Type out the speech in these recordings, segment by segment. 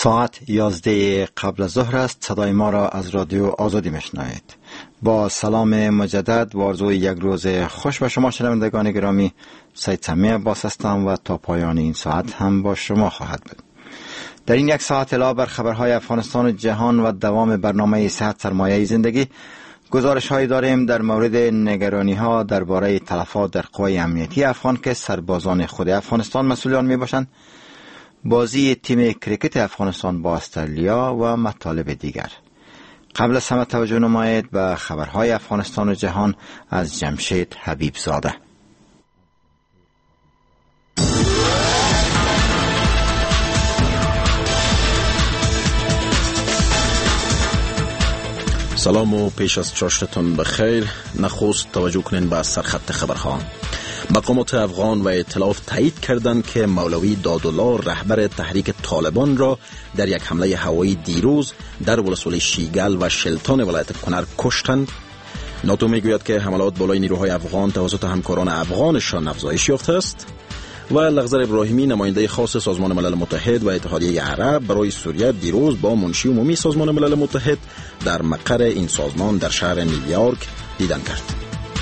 ساعت 11 قبل از ظهر است. صدای ما را از رادیو آزادی میشنوید. با سلام مجدد و آرزوی یک روز خوش به شما شنوندگان گرامی. سید سمی عباس هستم و تا پایان این ساعت هم با شما خواهد بود. در این یک ساعت علاوه بر خبرهای افغانستان و جهان و دوام برنامه صحت سرمایه زندگی، گزارش هایی داریم در مورد نگرانی ها درباره تلفات در قوای امنیتی افغان که سربازان خود افغانستان مسئولان می باشند، بازی تیم کریکت افغانستان با استرالیا و مطالب دیگر. قبل از همه توجه نمایید به خبرهای افغانستان و جهان از جمشید حبیب زاده. سلام و پیش از چاشتتون بخیر. نخست توجه کنین به سرخط خبرها. مقامات افغان و ائتلاف تایید کردند که مولوی دادالله رهبر تحریک طالبان را در یک حمله هوایی دیروز در ولسوالی شیگل و شلتان ولایت کنر کشتند. ناتو میگوید که حملات بالای نیروهای افغان توسط همکاران افغانشان افزایش یافته است. و لغزر ابراهیمی نماینده خاص سازمان ملل متحد و اتحادیه عرب برای سوریه دیروز با منشی عمومی سازمان ملل متحد در مقر این سازمان در شهر نیویورک دیدن کرد.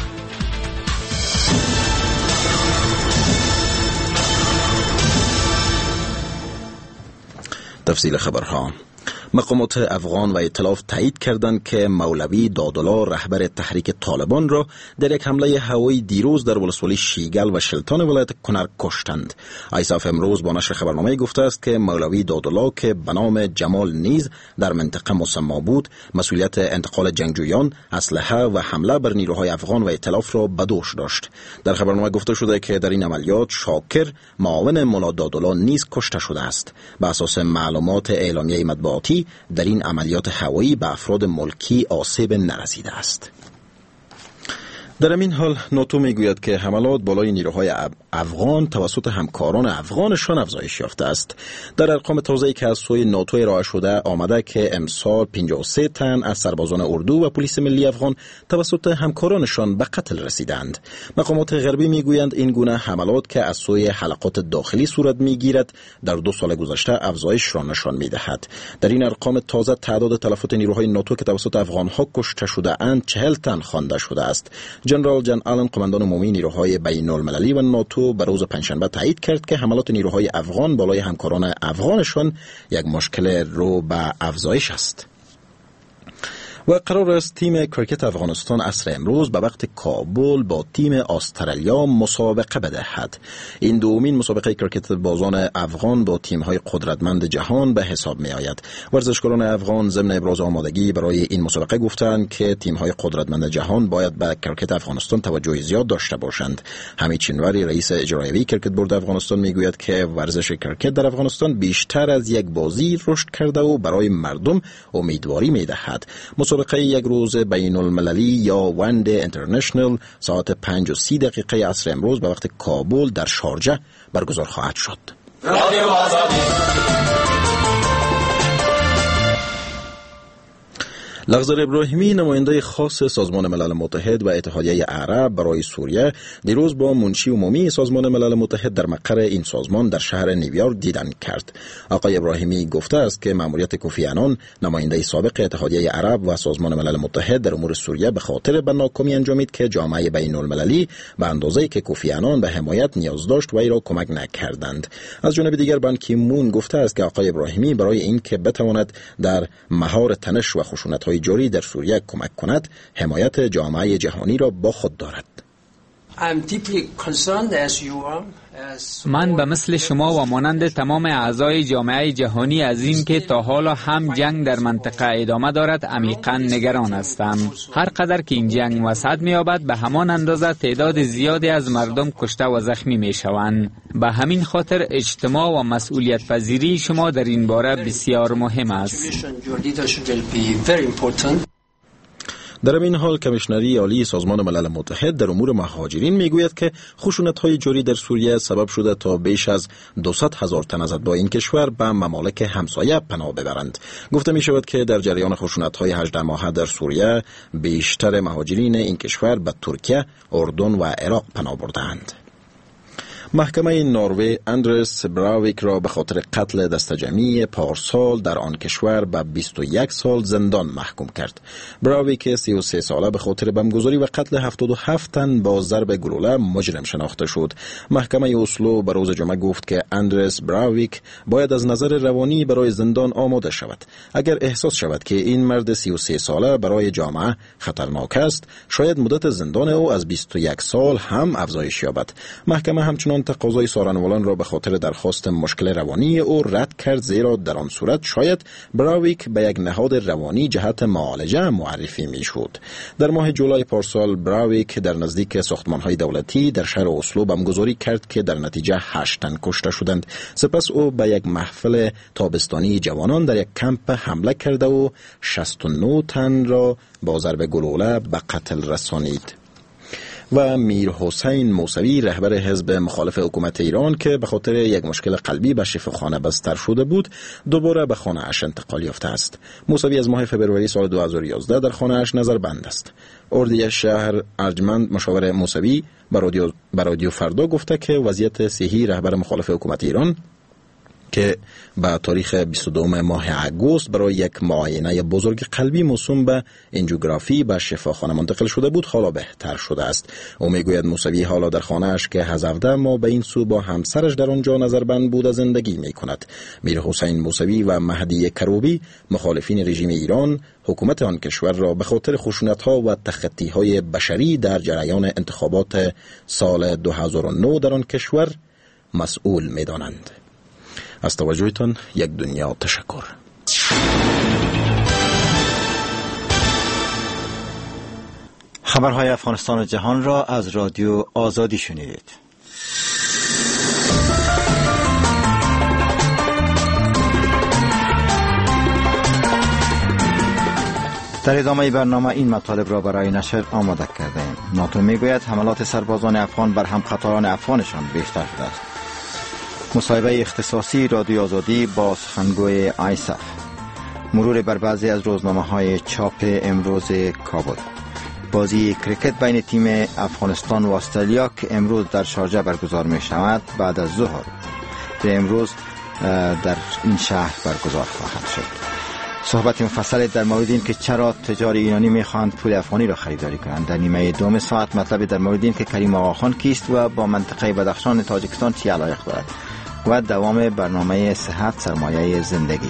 تفصیل خبرها. مقامات افغان و ائتلاف تایید کردند که مولوی دادالله رهبر تحریک طالبان را در یک حمله هوایی دیروز در ولسوالی شیگل و شلتان ولایت کنر کشتند. ایساف امروز با نشر خبرنامه گفته است که مولوی دادالله که به نام جمال نیز در منطقه مسمی بود، مسئولیت انتقال جنگجویان، اسلحه و حمله بر نیروهای افغان و ائتلاف را به دوش داشت. در خبرنامه گفته شده که در این عملیات شاکر معاون ملا دادالله نیز کشته شده است. به اساس معلومات اعلامیه مطبوعاتی در این عملیات هوایی به افراد ملکی آسیب نرسیده است. در این حال ناتو میگوید که حملات بالای نیروهای افغان توسط همکاران افغانشان افزایش یافته است. در ارقام تازه‌ای که از سوی ناتو ارائه شده آمده که امسال 53 تن از سربازان اردو و پلیس ملی افغان توسط همکارانشان به قتل رسیدند. مقامات غربی میگویند این گونه حملات که از سوی حلقات داخلی صورت میگیرد در 2 سال گذشته افزایش را نشان میدهد. در این ارقام تازه تعداد تلفات نیروهای ناتو که توسط افغانها کشته شده اند 40 تن خوانده شده است. جنرال جان آلن قماندان عمومی نیروهای بین المللی و ناتو به روز پنجشنبه تایید کرد که حملات نیروهای افغان بالای همکاران افغانشان یک مشکل رو به افزایش است. و قرار است تیم کریکت افغانستان عصر امروز به وقت کابل با تیم استرالیا مسابقه بدهد. این دومین مسابقه کریکت بازان افغان با تیم‌های قدرتمند جهان به حساب می آید. ورزشکاران افغان ضمن ابراز آمادگی برای این مسابقه گفتند که تیم‌های قدرتمند جهان باید به کریکت افغانستان توجه زیاد داشته باشند. حمید چنوری رئیس اجرایی کریکت بورد افغانستان میگوید که ورزش کریکت در افغانستان بیشتر از یک بازی رشد کرده و برای مردم امیدواری می‌دهد. مسابقه یک روز بین المللی یا ون دی اینترنشنال ساعت 5:30 عصر امروز به وقت کابل در شارجه برگزار خواهد شد. رادیو آزادی. لغزر ابراهیمی نماینده خاص سازمان ملل متحد و اتحادیه عرب برای سوریه دیروز با منشی عمومی سازمان ملل متحد در مقر این سازمان در شهر نیویورک دیدن کرد. آقای ابراهیمی گفته است که مأموریت کوفی عنان نماینده سابق اتحادیه عرب و سازمان ملل متحد در امور سوریه به خاطر به ناکامی انجامید که جامعه بین المللی به اندازه‌ای که کوفی عنان به حمایت نیاز داشت وی را کمک نکردند. از جانب دیگر بان کی مون گفته است که آقای ابراهیمی برای اینکه بتواند در مهار تنش و خشونت‌های جاری در سوریه کمک کند، حمایت جامعه جهانی را با خود دارد. من به مثل شما و مانند تمام اعضای جامعه جهانی از این که تا حالا هم جنگ در منطقه ادامه دارد عمیقاً نگران هستم. هر قدر که این جنگ وسعت می‌یابد به همان اندازه تعداد زیادی از مردم کشته و زخمی می‌شوند. به همین خاطر اجتماع و مسئولیت پذیری شما در این باره بسیار مهم است. در این حال کمیشنری عالی سازمان ملل متحد در امور مهاجرین میگوید که خشونت‌های جاری در سوریه سبب شده تا بیش از 200,000 تن از اتباع این کشور به ممالک همسایه پناه ببرند. گفته می شود که در جریان خشونت‌های 18 ماهه در سوریه بیشتر مهاجرین این کشور به ترکیه، اردن و عراق پناه بردند. محکمه نروژ اندرس براویک را به خاطر قتل دسته‌جمعی پارسال در آن کشور به 21 سال زندان محکوم کرد. براویک 33 ساله به خاطر بمبگذاری و قتل 77 تن با ضرب گلوله مجرم شناخته شد. محکمه اسلو به روز جمعه گفت که اندرس براویک باید از نظر روانی برای زندان آماده شود. اگر احساس شود که این مرد 33 ساله برای جامعه خطرناک است، شاید مدت زندان او از 21 سال هم افزایش یابد. محکمه همچنان تقاضای سارنوالان را به خاطر درخواست مشکل روانی او رد کرد، زیرا در آن صورت شاید براویک به یک نهاد روانی جهت معالجه معرفی میشد. در ماه جولای پارسال براویک در نزدیک ساختمان‌های دولتی در شهر اسلو بمبگذاری کرد که در نتیجه 8 تن کشته شدند. سپس او به یک محفل تابستانی جوانان در یک کمپ حمله کرده و 69 تن را با ضرب گلوله به قتل رسانید. و میر حسین موسوی رهبر حزب مخالف حکومت ایران که به خاطر یک مشکل قلبی به شفاخانه بستر شده بود، دوباره به خانه اش انتقال یافته است. موسوی از ماه فوریه سال 2011 در خانه اش نظربند است. اردیه شهر ارجمند مشاور موسوی به رادیو فردا گفته که وضعیت صحی رهبر مخالف حکومت ایران که به تاریخ 22 ماه اگوست برای یک معاینه بزرگ قلبی موسوم به انجیوگرافی به شفاخانه منتقل شده بود، حالا بهتر شده است. او میگوید موسوی حالا در خانه اش که 17 ماه به این سو با همسرش در آنجا نظربند بوده زندگی می کند. میر حسین موسوی و مهدی کروبی مخالفین رژیم ایران حکومت آن کشور را به خاطر خشونت‌ها و تخطی‌های بشری در جریان انتخابات سال 2009 در آن کشور مسئول می‌دانند. از توجهتان یک دنیا تشکر. خبرهای افغانستان و جهان را از رادیو آزادی شنیدید. در ادامه برنامه این مطالب را برای نشر آماده کردیم. ناتو میگوید حملات سربازان افغان بر همقطاران افغانشان بیشتر شده است. مصاحبه اختصاصی رادیو آزادی با سخنگوی آیسف. مرور بر بعضی از روزنامه‌های چاپ امروز کابل. بازی کرکت بین تیم افغانستان و استرالیا که امروز در شارجه برگزار می شود بعد از ظهر امروز در این شهر برگزار خواهد شد. صحبت مفصل در مورد این که چرا تجار ایرانی میخواهند پول افغانی را خریداری کنند. در نیمه دوم ساعت مطلب در مورد این که کریم آقاخان کیست و با منطقه بدخشان تاجیکستان چه علایق دارد و دوام برنامه صحت سرمایه زندگی.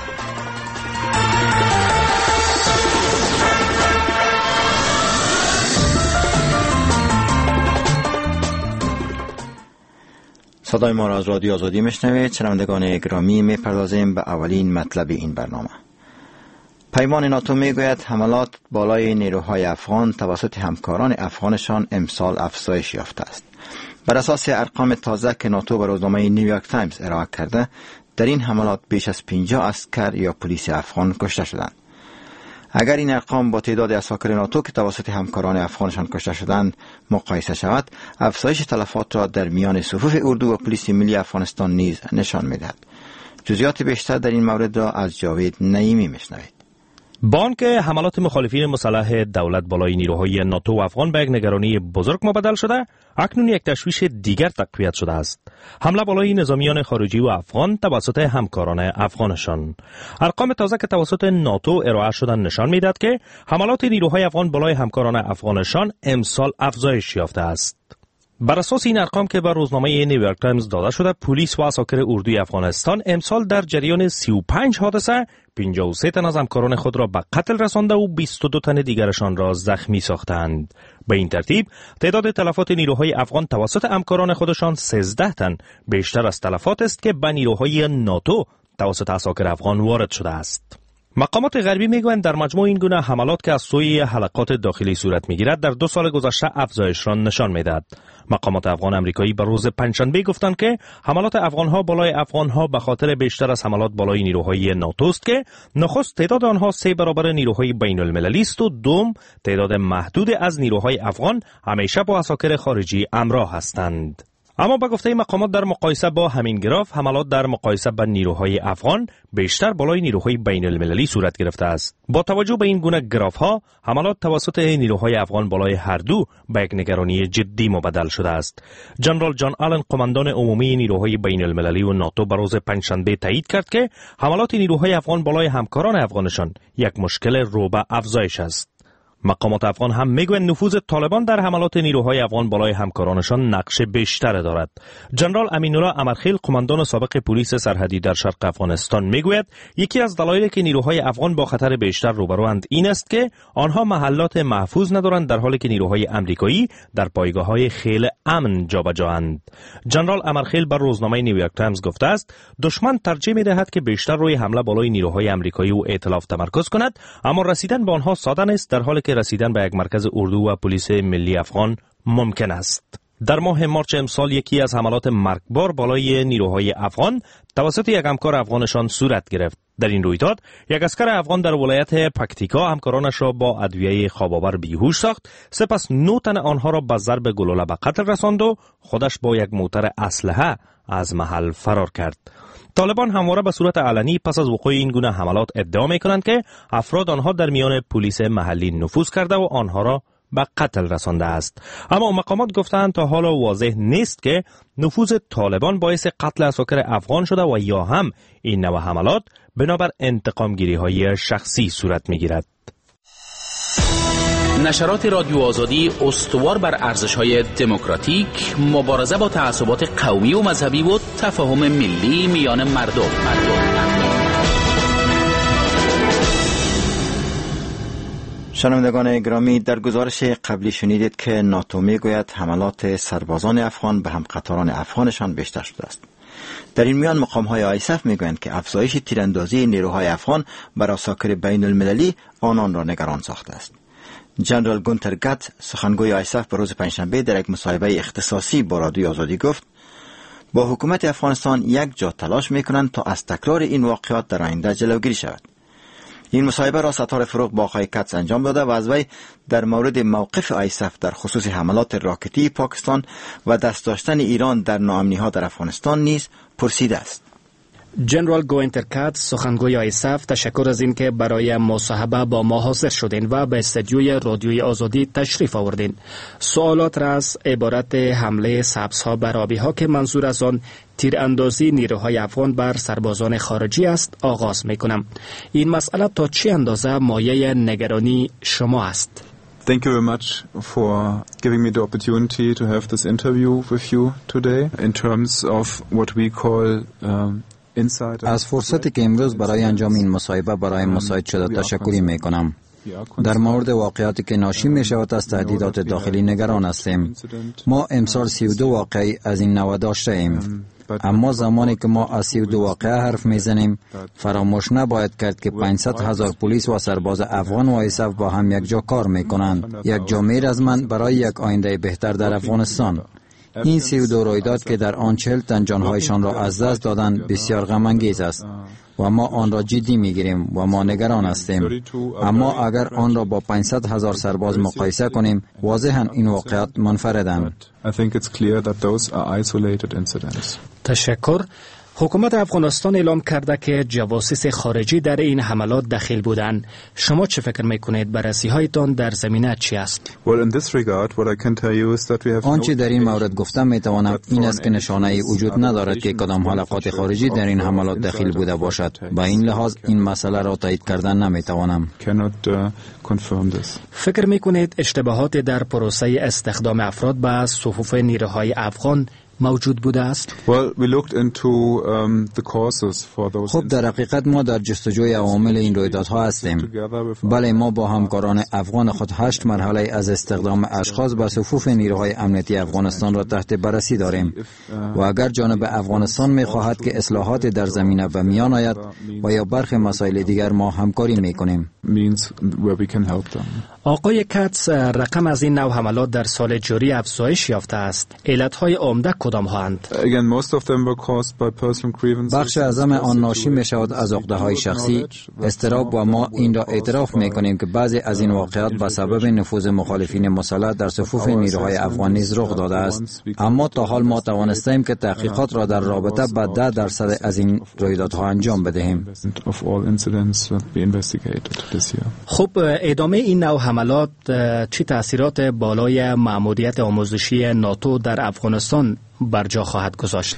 صدای ما را از رادیو آزادی میشنوید. شنوندگان گرامی، میپردازیم به اولین مطلب این برنامه. پیمان ناتو میگوید حملات بالای نیروهای افغان توسط همکاران افغانشان امسال افزایش یافته است. بر اساس ارقام تازه که ناتو به روزنامه نیویورک تایمز ارائه کرده، در این حملات بیش از 50 عسکر یا پلیس افغان کشته شدند. اگر این ارقام با تعداد عساکر ناتو که توسط همکاران افغانشان کشته شدند مقایسه شود، افزایش تلفات را در میان صفوف اردو و پلیس ملی افغانستان نیز نشان می‌دهد. جزئیات بیشتر در این مورد را از جاوید نعیمی میشنوید. با آنکه حملات مخالفین مسلح دولت بالای نیروهای ناتو و افغان به یک نگرانی بزرگ مبدل شده، اکنون یک تشویش دیگر تقویت شده است: حمله بالای نظامیان خارجی و افغان توسط همکاران افغانشان. ارقام تازه که توسط ناتو ارائه شدن نشان می‌دهد که حملات نیروهای افغان بالای همکاران افغانشان امسال افزایش یافته است. بر اساس این ارقام که بر روزنامه نیویورک تایمز داده شده، پلیس و عساکر اردوی افغانستان امسال در جریان 35 حادثه 53 تن از همکاران خود را به قتل رسانده و 22 تن دیگرشان را زخمی ساختند. به این ترتیب تعداد تلفات نیروهای افغان توسط همکاران خودشان 13 تن بیشتر از تلفات است که به نیروهای ناتو توسط عساکر افغان وارد شده است. مقامات غربی میگویند در مجموع این گونه حملات که از سوی حلقات داخلی صورت میگیرد در 2 سال گذشته افزایش را نشان میدهد. مقامات افغان امریکایی بر روز پنجشنبه گفتند که حملات افغانها بالای افغانها به خاطر بیشتر از حملات بالای نیروهای ناتو است که نخست تعداد آنها 3 برابر نیروهای بین المللی است و دوم تعداد محدود از نیروهای افغان همیشه با عساکر خارجی همراه هستند. اما به گفته مقامات در مقایسه با همین گراف، حملات در مقایسه با نیروهای افغان بیشتر بالای نیروهای بین المللی صورت گرفته است. با توجه به این گونه گراف ها، حملات توسط نیروهای افغان بالای هر دو به یک نگرانی جدی مبدل شده است. جنرال جان آلن، قماندان عمومی نیروهای بین المللی و ناتو، به روز پنجشنبه تایید کرد که حملات نیروهای افغان بالای همکاران افغانشان یک مشکل رو به افزایش است. مقامات افغان هم میگویند نفوذ طالبان در حملات نیروهای افغان بالای همکارانشان نقش بیشتر دارد. جنرال امینالله امرخیل، قماندان سابق پلیس سرحدی در شرق افغانستان، میگوید یکی از دلایلی که نیروهای افغان با خطر بیشتر روبروند این است که آنها محلات محفوظ ندارند، در حالی که نیروهای امریکایی در پایگاه‌های خیلی امن جابجااند. جنرال امرخیل بر روزنامه نیویورک تایمز گفته است دشمن ترجیح می‌دهد که بیشتر روی حمله بالای نیروهای امریکایی و ائتلاف تمرکز کند، اما رسیدن به آنها ساده نیست، در حالی که رسیدن به یک مرکز اردو و پلیس ملی افغان ممکن است. در ماه مارچ امسال یکی از حملات مرگبار بالای نیروهای افغان توسط یک همکار افغانشان صورت گرفت. در این رویداد یک عسکر افغان در ولایت پکتیکا همکارانش را با ادویه خواب‌آور بیهوش ساخت، سپس 9 تن آنها را با ضرب گلوله به قتل رساند و خودش با یک موتر اسلحه از محل فرار کرد. طالبان همواره به صورت علنی پس از وقوع این گونه حملات ادعا می‌کنند که افراد آنها در میان پلیس محلی نفوذ کرده و آنها را به قتل رسانده است. اما مقامات گفتند تا حالا واضح نیست که نفوذ طالبان باعث قتل اساکر افغان شده و یا هم این نوع حملات بنابر انتقامگیری‌های شخصی صورت می‌گیرد. نشرات رادیو آزادی استوار بر ارزش‌های دموکراتیک، مبارزه با تعصبات قومی و مذهبی و تفاهم ملی میان مردم. شنوندگان گرامی، در گزارش قبلی شنیدید که ناتو میگوید حملات سربازان افغان به همقطاران افغانشان بیشتر شده است. در این میان مقام‌های آیسف میگویند که افزایش تیراندازی نیروهای افغان بر اساکر بین المللی آنان را نگران ساخته است. جنرال گونتر گت، سخنگوی آیسف، به روز پنجشنبه در یک مصاحبه اختصاصی با رادیوی آزادی گفت با حکومت افغانستان یک جا تلاش میکنند تا از تکرار این واقعات در آینده جلوگیری شود. این مصاحبه را ستار فروغ با آقای کتس انجام داده و از وی در مورد موقف آیسف در خصوص حملات راکتی پاکستان و دست داشتن ایران در ناامنی‌ها در افغانستان نیز پرسیده است. جنرال گوینتر کات، سخنگوی آیسف، تشکر از این که برای مصاحبه با ما حاضر شدین و به استودیوی رادیوی آزادی تشریف آوردین. سوالات را از عبارت حمله سبزها بر آبی‌ها که منظور از آن تیراندازی نیروهای افغان بر سربازان خارجی است آغاز می‌کنم. این مسئله تا چه اندازه مایه نگرانی شما است؟ Thank you very much for giving me the opportunity to have this interview with you today in terms of what we call از فرصتی که امروز برای انجام این مصاحبه برای مساعد شده تشکری می کنم. در مورد واقعاتی که ناشی می شود از تهدیدات داخلی نگران هستیم. ما امسال 32 واقعی از این نوع داشته ایم. اما زمانی که ما از 32 واقعه حرف میزنیم فراموش نباید کرد که 500,000 پلیس و سرباز افغان و آیسف با هم یک جا کار میکنند. یک جا میرزمند برای یک آینده بهتر در افغانستان. این 32 رویداد که در آن 40 تن جانهایشان را از دست دادند بسیار غم انگیز است و ما آن را جدی میگیریم و ما نگران هستیم. اما اگر آن را با 500,000 سرباز مقایسه کنیم واضحاً این واقعات منفردند. تشکر. حکومت افغانستان اعلام کرده که جواسیس خارجی در این حملات دخیل بودند. شما چه فکر میکنید؟ بررسی‌هایتان در زمینه چی است؟ آنچه در این مورد گفتم میتوانم این است که نشانه‌ای وجود ندارد که کدام حلقات خارجی در این حملات دخیل بوده باشد. با این لحاظ این مسئله را تایید کردن نمیتوانم. فکر میکنید اشتباهات در پروسه استخدام افراد به صفوف نیروهای افغان موجود بوده است؟ خب در حقیقت ما در جستجوی عوامل این رویدادها هستیم. بله، ما با همکاران افغان خود 8 مرحله از استخدام اشخاص به صفوف نیروهای امنیتی افغانستان را تحت بررسی داریم و اگر جانب افغانستان می‌خواهد که اصلاحات در زمینه به میان آید و یا برخی مسائل دیگر ما همکاری می‌کنیم. آقای کتس، رقم از این نوع حملات در سال جاری افزایش یافته است. علت‌های عمده کدام کدام هاند؟ بخش اعظم آن ناشی می شود از عقده‌های شخصی، اضطراب و ما این را اعتراف می کنیم که بعضی از این واقعات به سبب نفوذ مخالفین مسلح در صفوف نیروهای افغان نیز رخ داده است. اما تا حال ما توانستیم که تحقیقات را در رابطه با 10% از این رویدادها انجام بدهیم. خب ادامه این نوع حملات چه تأثیرات بالای مأموریت آموزشی ناتو در افغانستان بر جا خواهد گذاشت؟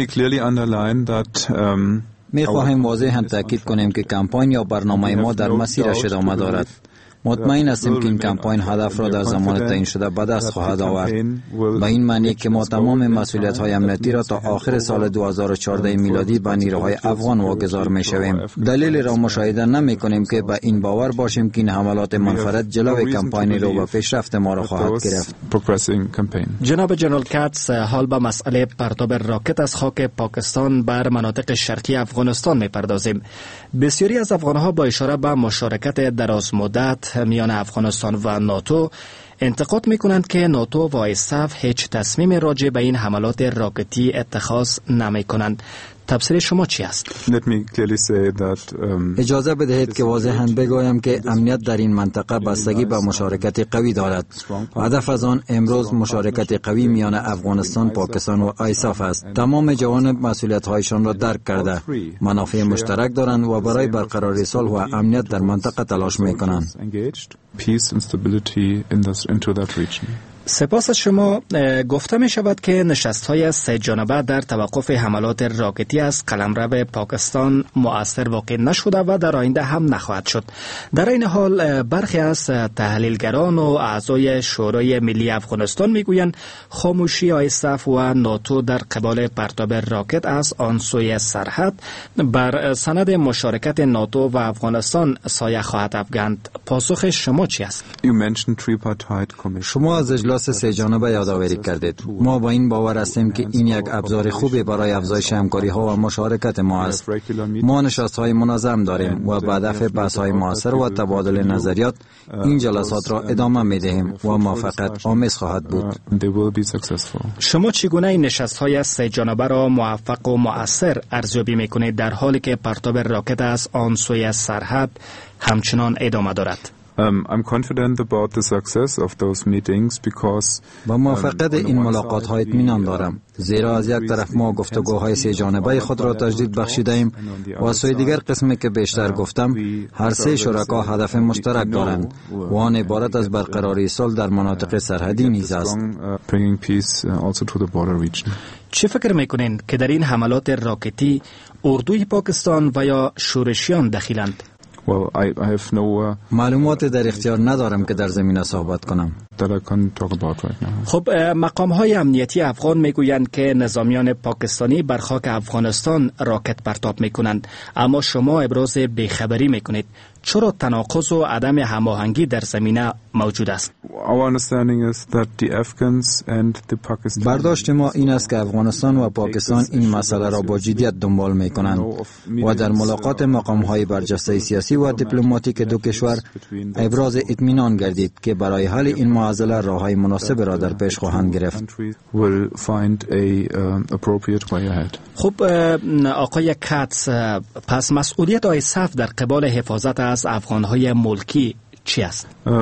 می خواهیم واضحاً تاکید کنیم که کمپاین یا برنامه ما در مسیرش ادامه دارد. مطمئن هستیم که این کمپاین هدف را در زمان تعیین شده به دست خواهد آورد. به این معنی که ما تمام مسئولیت‌های امنیتی را تا آخر سال 2014 میلادی به نیروهای افغان واگذار می‌شویم. دلیلی را مشاهده نمی‌کنیم که به این باور باشیم که این حملات منفرد جلوی کمپاینی را به پیشرفت ما را خواهد گرفت. جناب جنرال کاتس، حال به مسئله پرتاب راکت از خاک پاکستان بر مناطق شرقی افغانستان می‌پردازیم. بسیاری از افغان‌ها با اشاره به مشارکت درازمدت میان افغانستان و ناتو انتقاد میکنند که ناتو و آیساف هیچ تصمیم راجع به این حملات راکتی اتخاذ نمیکنند. تفسیر شما چی است؟ اجازه بدهید که واضحاً بگویم که امنیت در این منطقه بستگی به مشارکت قوی دارد. هدف از آن امروز مشارکت قوی میان افغانستان، پاکستان و آیساف است. تمام جوانب مسئولیت‌هایشان را درک کرده، منافع مشترک دارند و برای برقراری صلح و امنیت در منطقه تلاش میکنند. سپاس از شما. گفته می شود که نشست‌های 3 جانبه در توقف حملات راکتی از قلمرو پاکستان مؤثر واقع نشده و در آینده هم نخواهد شد. در این حال برخی از تحلیلگران و اعضای شورای ملی افغانستان میگویند خاموشی آیساف و ناتو در قبال پرتاب راکت از آن سوی سرحد بر سند مشارکت ناتو و افغانستان سایه خواهد افکند. پاسخ شما چی است؟ شما از اجلاس 3 جانبه یادآوری کردید. ما با این باور هستیم که این یک ابزار خوبی برای افزایش همکاری ها و مشارکت ما است. ما نشست های منظم داریم و به هدف بحث های موثر و تبادل نظریات این جلسات را ادامه می دهیم و موفقیت آمیز خواهد بود. شما چگونه این نشست های 3 جانبه را موفق و مؤثر ارزیابی می کنید در حالی که پرتاب راکت از آن سوی سرحد همچنان ادامه دارد؟ I'm confident about the success of those meetings because با موفقیت این ملاقات ها اطمینان دارم، زیرا از یک طرف ما گفتگوهای 3 جانبه خود را تجدید بخشیدیم و از سوی دیگر قسمی که بیشتر گفتم هر 3 شرکا هدف مشترک دارند و آن عبارت از برقراری صلح در مناطق سرحدی نیز است. چه فکر میکنین که در این حملات راکتی اردوی پاکستان و یا شورشیان دخیلند؟ معلومات در اختیار ندارم که در زمینه صحبت کنم. خب مقام های امنیتی افغان میگویند که نظامیان پاکستانی بر خاک افغانستان راکت پرتاب میکنند، اما شما ابراز بیخبری میکنید. چرا تناقض و عدم هماهنگی در زمینه موجود است؟ برداشت ما این است که افغانستان و پاکستان این مسئله را با جدیت دنبال میکنند و در ملاقات مقام های برجسته سیاسی و دیپلماتیک دو کشور ابراز اطمینان گردید که برای حل این معضله راههای مناسب را در پیش خواهند گرفت. خب آقای کاتس، پس مسئولیت آیساف در قبال حفاظت از افغانهای ملکی چی است؟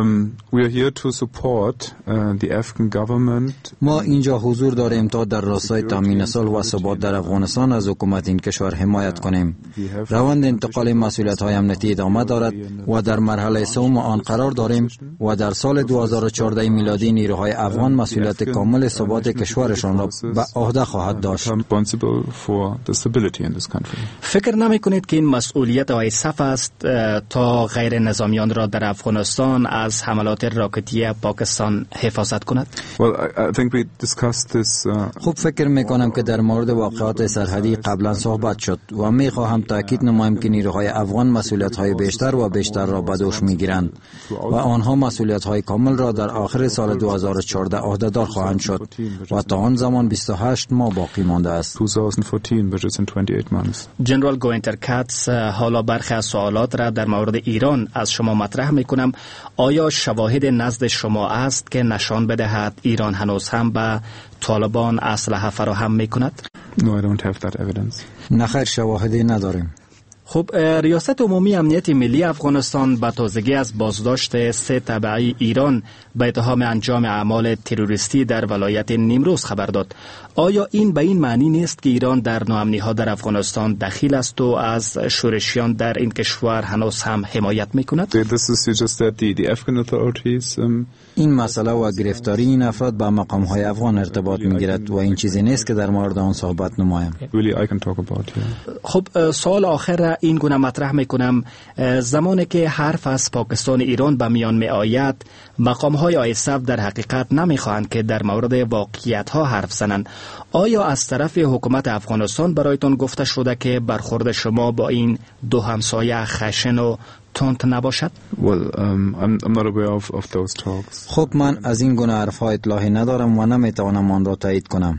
ما اینجا حضور داریم تا در راستای تامین صلح و ثبات در افغانستان از حکومت این کشور حمایت کنیم. روند انتقال مسئولیت‌های امنیتی ادامه دارد و در مرحله سوم آن قرار داریم و در سال 2014 میلادی نیروهای افغان مسئولیت کامل ثبات کشورشان را به عهده خواهد داشت. فکر نمی کنید که این مسئولیت آیساف است تا غیر نظامیان را در افغانستان از حملات راکتی پاکستان حفاظت کند؟ خوب فکر میکنم که در مورد واقعات سرحدی قبلا صحبت شد و میخواهم تاکید نمایم که نیروهای افغان مسئولیت‌های بیشتر و بیشتر را به دوش میگیرند و آنها مسئولیت‌های کامل را در آخر سال 2014 عهده‌دار خواهند شد و تا آن زمان 28 ماه باقی مانده است. جنرال گوینتر کاتس، حالا برخی از سوالات را در مورد ایران از شما مطرح میکنم میکنم آیا شواهد نزد شما است که نشان بدهد ایران هنوز هم به طالبان اسلحه فراهم میکند؟ No, I don't have that evidence. نه خیر، شواهدی نداریم. خب ریاست عمومی امنیت ملی افغانستان به تازگی از بازداشت 3 تبعی ایران به اتهام انجام اعمال تروریستی در ولایت نیمروز خبر داد. آیا این به این معنی نیست که ایران در ناامنی‌ها در افغانستان دخیل است و از شورشیان در این کشور هنوز هم حمایت می‌کند؟ این مسئله و گرفتاری این افراد با مقام‌های افغان ارتباط می‌گیرد و این چیزی نیست که در مورد آن صحبت نمایم. خب سوال آخر این گونه مطرح میکنم، زمانی که حرف از پاکستان ایران به میان می آید، مقام‌های آیسف در حقیقت نمیخواهند که در مورد واقعیت‌ها حرف زنند. آیا از طرف حکومت افغانستان برایتان گفته شده که برخورد شما با این دو همسایه خشن و تند نباشد؟ خب من از این گونه حرف‌ها اطلاعی ندارم و نمیتوانم آن را تایید کنم.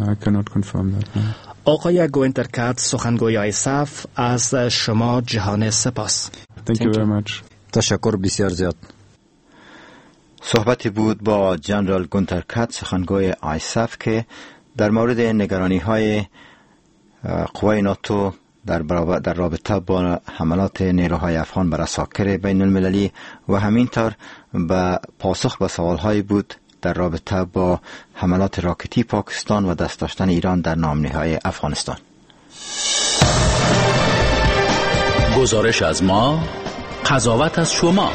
آقای گوینترکات، سخنگوی آیسف، از شما جهان سپاس. تشکر بسیار زیاد. صحبتی بود با جنرال گونترکات، سخنگوی آیسف، که در مورد نگرانی‌های قوای ناتو در رابطه با حملات نیروهای افغان بر اساکر بین المللی و همینطور به پاسخ به سوال‌های بود در رابطه با حملات راکتی پاکستان و دست داشتن ایران در ناامنی‌های افغانستان. گزارش از ما، قضاوت از شما.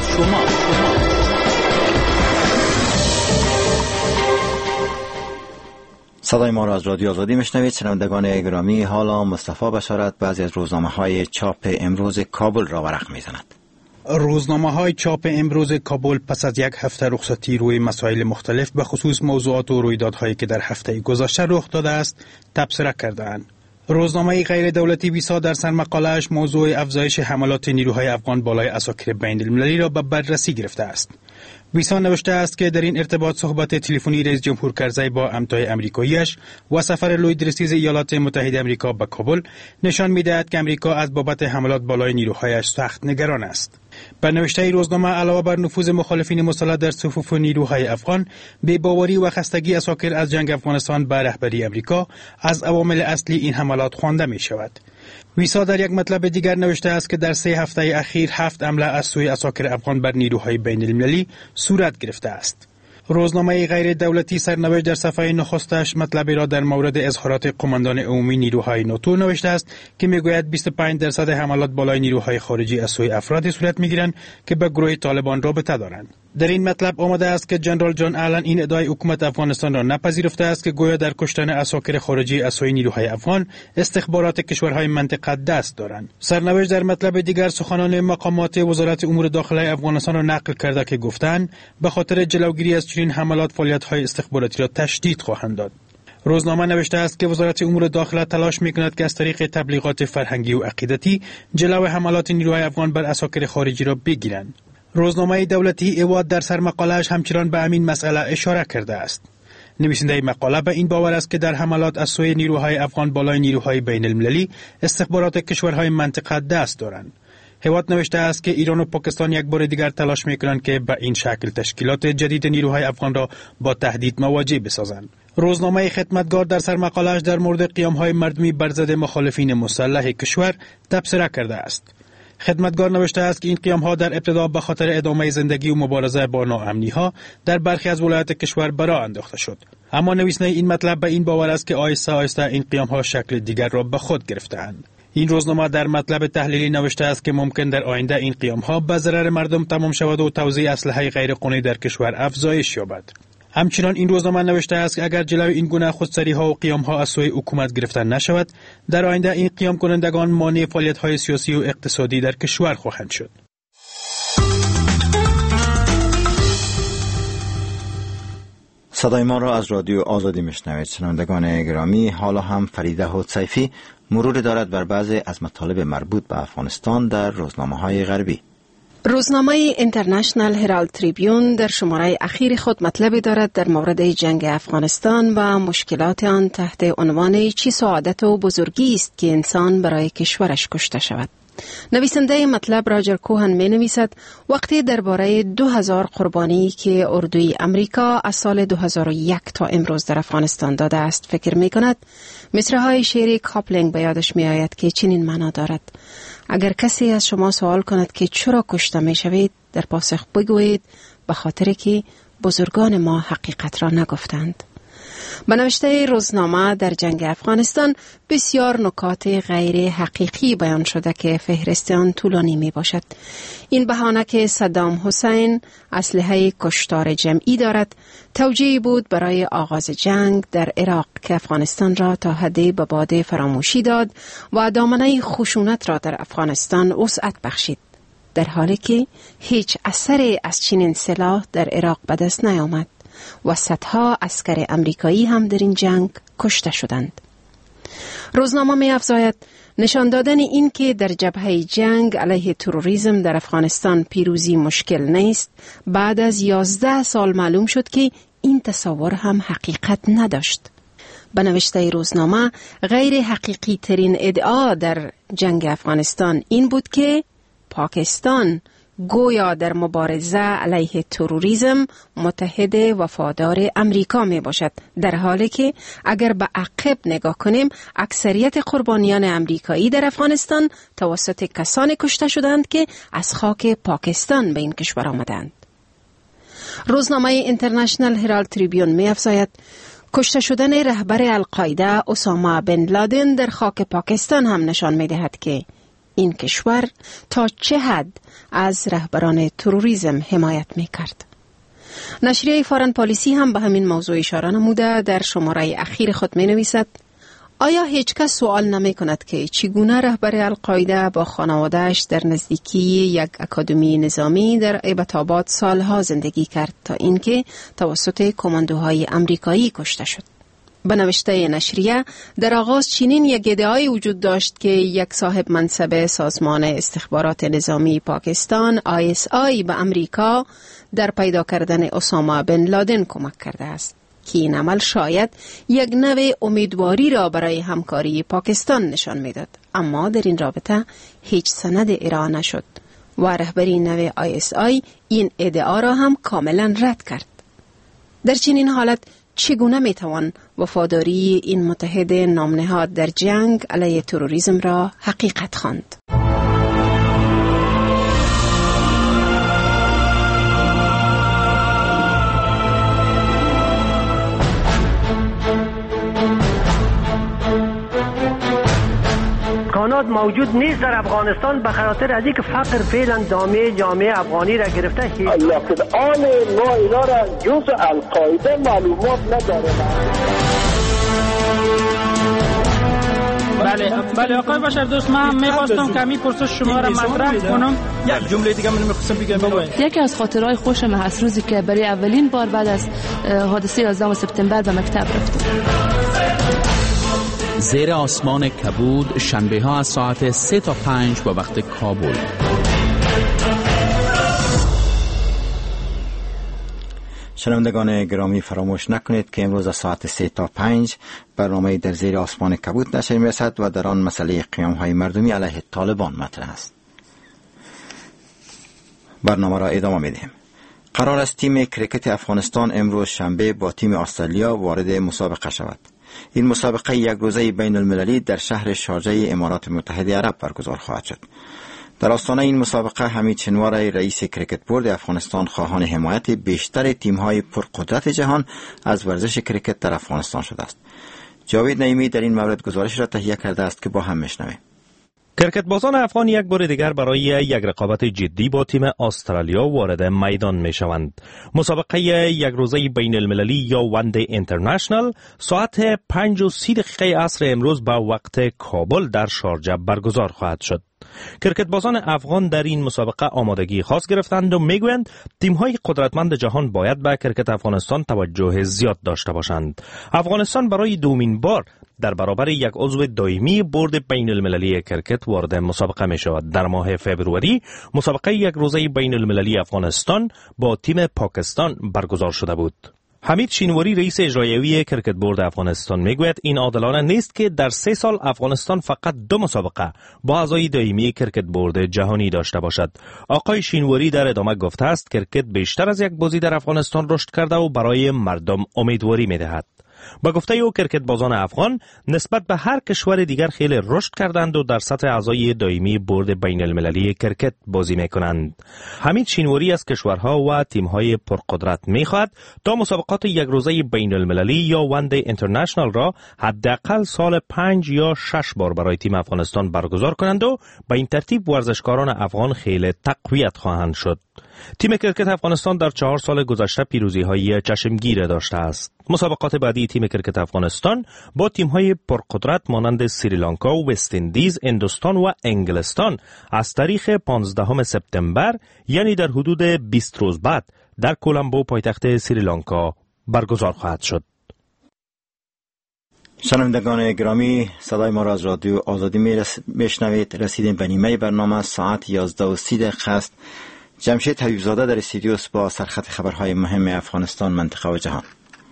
صدای ما را از رادیو آزادی میشنوید. شنوندگان گرامی، حالا مصطفی بشارت بعضی از روزنامه‌های چاپ امروز کابل را ورق میزند. روزنامه‌های چاپ امروز کابل پس از یک هفته رخصتی روی مسائل مختلف به خصوص موضوعات و رویدادهایی که در هفته گذشته رخ داده است تبصره کرده‌اند. روزنامه غیر دولتی ویسا در سرمقاله‌اش موضوع افزایش حملات نیروهای افغان بالای اساکر بین المللی را به بررسی گرفته است. ویسا نوشته است که در این ارتباط صحبت تلفنی رئیس جمهور کرزی با همتای امریکاییش و سفر لوید رسیز ایالات متحده آمریکا به کابل نشان می‌دهد که امریکا از بابت حملات بالای نیروهایش سخت نگران است. به نوشته روزنامه علاوه بر نفوذ مخالفین مسلح در صفوف نیروهای افغان، بی‌باوری و خستگی اساکر از جنگ افغانستان به رهبری امریکا از عوامل اصلی این حملات خوانده می‌شود. ویسا در یک مطلب دیگر نوشته است که در 3 هفته اخیر 7 حمله از سوی اساکر افغان بر نیروهای بین المللی صورت گرفته است. روزنامه غیر دولتی سرنوشت در صفحه نخستش مطلبی را در مورد اظهارات قماندان عمومی نیروهای ناتو نوشته است که میگوید 25% حملات بالای نیروهای خارجی از سوی افرادی صورت میگیرند که به گروه طالبان رابطه دارند. در این مطلب آمده است که جنرال جان آلن این ادعای حکومت افغانستان را نپذیرفته است که گویا در کشتن اساکر خارجی از سوی نیروهای افغان استخبارات کشورهای منطقه دست دارند. سرنوشت در مطلب دیگر سخنان مقامات وزارت امور داخلی افغانستان را نقل کرده که گفتند به خاطر جلوگیری از چنین حملات فعالیت‌های استخباراتی را تشدید خواهند داد. روزنامه نوشته است که وزارت امور داخله تلاش می‌کند که از طریق تبلیغات فرهنگی و عقیدتی جلو حملات نیروهای افغان بر اساکر خارجی را بگیرند. روزنامه دولتی ایواد در سرمقاله‌اش همچنان به همین مسئله اشاره کرده است. نویسنده مقاله به این باور است که در حملات از سوی نیروهای افغان بالای نیروهای بین المللی استخبارات کشورهای منطقه دست دارند. هیواد نوشته است که ایران و پاکستان یک بار دیگر تلاش می‌کنند که به این شکل تشکیلات جدید نیروهای افغان را با تهدید مواجه بسازند. روزنامه خدمتگار در سرمقاله‌اش در مورد قیام‌های مردمی بر ضد مخالفین مسلح کشور تبصره کرده است. خدمتگار نوشته است که این قیام‌ها در ابتدا به خاطر ادامه زندگی و مبارزه با ناامنی‌ها در برخی از ولایات کشور برآ انداخته شد. اما نویسنده این مطلب به این باور است که آهسته آهسته این قیام‌ها شکل دیگر را به خود گرفته‌اند. این روزنامه در مطلب تحلیلی نوشته است که ممکن در آینده این قیام‌ها به ضرر مردم تمام شود و توزیع اسلحه غیرقانونی در کشور افزایش یابد. همچنین این روزنامه نوشته است که اگر جلوی این گونه خودسری‌ها و قیام‌ها از سوی حکومت گرفته نشود، در آینده این قیام کنندگان مانع فعالیت‌های سیاسی و اقتصادی در کشور خواهند شد. صدای ما را از رادیو آزادی میشنوید. شنوندگان گرامی، حالا هم فریده حسیفی مرور دارد بر بعضی از مطالب مربوط به افغانستان در روزنامه‌های غربی. روزنامه اینترنشنال هرالد تریبیون در شماره اخیر خود مطلبی دارد در مورد جنگ افغانستان و مشکلات آن تحت عنوان چی سعادت و بزرگی است که انسان برای کشورش کشته شود. نویسنده مطلب راجر کوهن می نویسد وقتی درباره 2000 قربانی که اردوی امریکا از سال 2001 تا امروز در افغانستان داده است فکر می کند، مصرعهای شعر کاپلینگ به یادش می آید که چنین معنا دارد: اگر کسی از شما سوال کند که چرا کشته می شوید، در پاسخ بگویید به خاطر که بزرگان ما حقیقت را نگفتند. به نوشته روزنامه در جنگ افغانستان بسیار نکات غیر حقیقی بیان شده که فهرست آن طولانی می باشد. این بهانه که صدام حسین اسلحه کشتار جمعی دارد توجیهی بود برای آغاز جنگ در عراق که افغانستان را تا حدی به باد فراموشی داد و دامنه خشونت را در افغانستان وسعت بخشید، در حالی که هیچ اثری از چنین سلاح در عراق به دست نیامد و صدها عسکر امریکایی هم در این جنگ کشته شدند. روزنامه می افزاید نشان دادن این که در جبهه جنگ علیه تروریسم در افغانستان پیروزی مشکل نیست بعد از 11 سال معلوم شد که این تصور هم حقیقت نداشت. به نوشته روزنامه غیر حقیقی ترین ادعا در جنگ افغانستان این بود که پاکستان گویا در مبارزه علیه تروریسم متحد وفادار امریکا می باشد، در حالی که اگر به عقب نگاه کنیم اکثریت قربانیان امریکایی در افغانستان توسط کسانی کشته شدند که از خاک پاکستان به این کشور آمدند. روزنامه اینترنشنال هرالد تریبیون می افزاید کشته شدن رهبر القاعده اسامه بن لادن در خاک پاکستان هم نشان می دهد که این کشور تا چه حد از رهبران تروریسم حمایت می کرد. نشریه فارن پالیسی هم به همین موضوع اشاره نموده در شماره اخیر خود می نویسد: آیا هیچ کس سوال نمی کند که چگونه رهبر القاعده با خانوادهش در نزدیکی یک اکادمی نظامی در ایبت‌آباد سالها زندگی کرد تا اینکه توسط کماندوهای امریکایی کشته شد؟ به نوشته نشریه در آغاز چنین یک ادعای وجود داشت که یک صاحب منصب سازمان استخبارات نظامی پاکستان ISI به امریکا در پیدا کردن اسامه بن لادن کمک کرده است که این عمل شاید یک نوع امیدواری را برای همکاری پاکستان نشان میداد، اما در این رابطه هیچ سند ارائه نشد و رهبری نوع ISI این ادعا را هم کاملا رد کرد. در چنین حالت چگونه میتوان وفاداری این متحد نامنهاد در جنگ علیه تروریسم را حقیقت خواند؟ امکانات موجود نیست در افغانستان به خاطر از اینکه فقر فعلا دامه جامعه افغانی را گرفته. لکن آن ما اینا را جز القاعده معلومات نداره. بله آقای بشر دوست، من می‌خواستم کمی پرسش شما را مطرح کنم. یک جمله دیگه من می‌خواستم بگم. یکی از خاطرهای خوشم هست روزی که برای اولین بار بعد از حادثه 11 سپتامبر به مکتب رفتم. زیر آسمان کبود شنبه ها از ساعت 3 تا 5 به وقت کابل. شنوندگان گرامی فراموش نکنید که امروز از ساعت 3 تا 5 برنامه در زیر آسمان کبود نشر می‌رسد و در آن مسئله قیام‌های مردمی علیه طالبان مطرح است. برنامه را ادامه می‌دهیم. قرار است تیم کریکت افغانستان امروز شنبه با تیم استرالیا وارد مسابقه شود. این مسابقه یک روزه بین المللی در شهر شارجه امارات متحده عرب برگزار خواهد شد. در آستانه این مسابقه حمید شنوار رئیس کریکت بورد افغانستان خواهان حمایت بیشتر تیم‌های پرقدرت جهان از ورزش کریکت در افغانستان شده است. جاوید نعیمی در این مورد گزارش را تهیه کرده است که با هم میشنویم. کرکت بازان افغان یک بار دیگر برای یک رقابت جدی با تیم استرالیا وارد میدان می شوند. مسابقه یک روزه بین المللی یا وندی اینترنشنال ساعت 5:30 عصر امروز با وقت کابل در شارجه برگزار خواهد شد. کرکتبازان افغان در این مسابقه آمادگی خاص گرفتند و میگویند تیم‌های قدرتمند جهان باید به کرکت افغانستان توجه زیاد داشته باشند. افغانستان برای دومین بار در برابر یک عضو دائمی بورد بین المللی کرکت وارد مسابقه می شود. در ماه فوریه مسابقه یک روزه بین المللی افغانستان با تیم پاکستان برگزار شده بود. حمید شینواری رئیس اجرایی کرکت بورد افغانستان میگوید این عادلانه نیست که در 3 سال افغانستان فقط 2 مسابقه با اعضای دائمی کرکت بورد جهانی داشته باشد. آقای شینواری در ادامه گفته است کرکت بیشتر از یک بازی در افغانستان رشد کرده و برای مردم امیدواری میدهد. با گفته او کرکتبازان افغان نسبت به هر کشور دیگر خیلی رشد کردند و در سطح اعضای دائمی بورد بین المللی کرکت بازی میکنند. حمید شینواری از کشورها و تیم‌های پرقدرت میخواهد تا مسابقات یک روزه بین المللی یا ون دی اینترنشنال را حداقل سال 5 یا 6 بار برای تیم افغانستان برگزار کنند و به این ترتیب ورزشکاران افغان خیلی تقویت خواهند شد. تیم کرکت افغانستان در 4 سال گذشته پیروزی‌های چشمگیر داشته است. مسابقات بعدی تیم کرکت افغانستان با تیم‌های پرقدرت مانند سریلانکا و وست اندیز، هندوستان و انگلستان از تاریخ 15 سپتامبر یعنی در حدود 20 روز بعد در کولمبو پایتخت سریلانکا برگزار خواهد شد. شنوندگان گرامی، صدای ما را از رادیو آزادی میشنوید. رسیدیم به نیمه برنامه. ساعت 11:30 است. جمشید حبیبزاده در استودیو با سرخط خبرهای مهم افغانستان، منطقه و جهان.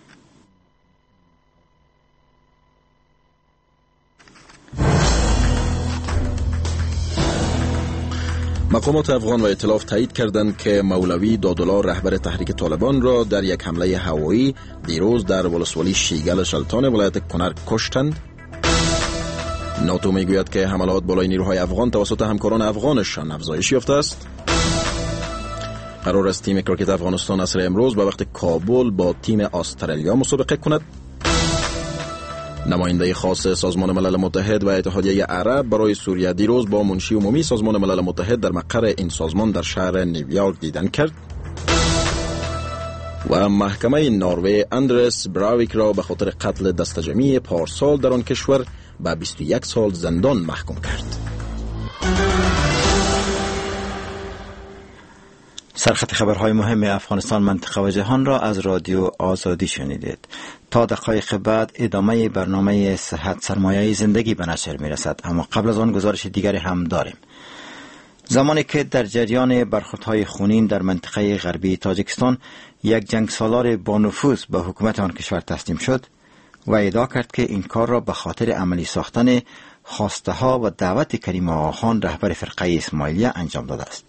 مقامات افغان و ائتلاف تایید کردند که مولوی دادالله رهبر تحریک طالبان را در یک حمله هوایی دیروز در ولسوالی شیگل شلتان ولایت کنر کشتند. ناتو میگوید که حملات بالای نیروهای افغان توسط همکاران افغانشان افزایش یافته است. قرار است تیم کرکت افغانستان عصر امروز به وقت کابل با تیم استرالیا مسابقه کند. نماینده خاص سازمان ملل متحد و اتحادیه عرب برای سوریه دیروز با منشی عمومی سازمان ملل متحد در مقر این سازمان در شهر نیویورک دیدن کرد. و محکمه نروژ اندرس براویک را به خاطر قتل دستجمعی پارسال در آن کشور به 21 سال زندان محکوم کرد. سرخط خبرهای مهم افغانستان، منطقه و جهان را از رادیو آزادی شنیدید. تا دقایق بعد ادامه برنامه صحت سرمایه زندگی به نشر می رسد، اما قبل از آن گزارش دیگری هم داریم. زمانی که در جریان برخوردهای خونین در منطقه غربی تاجیکستان یک جنگسالار با نفوذ به حکومت آن کشور تسلیم شد و ادعا کرد که این کار را به خاطر عملی ساختن خواسته ها و دعوت کریم آقاخان رهبر فرقه اسماعیلیه انجام داده است.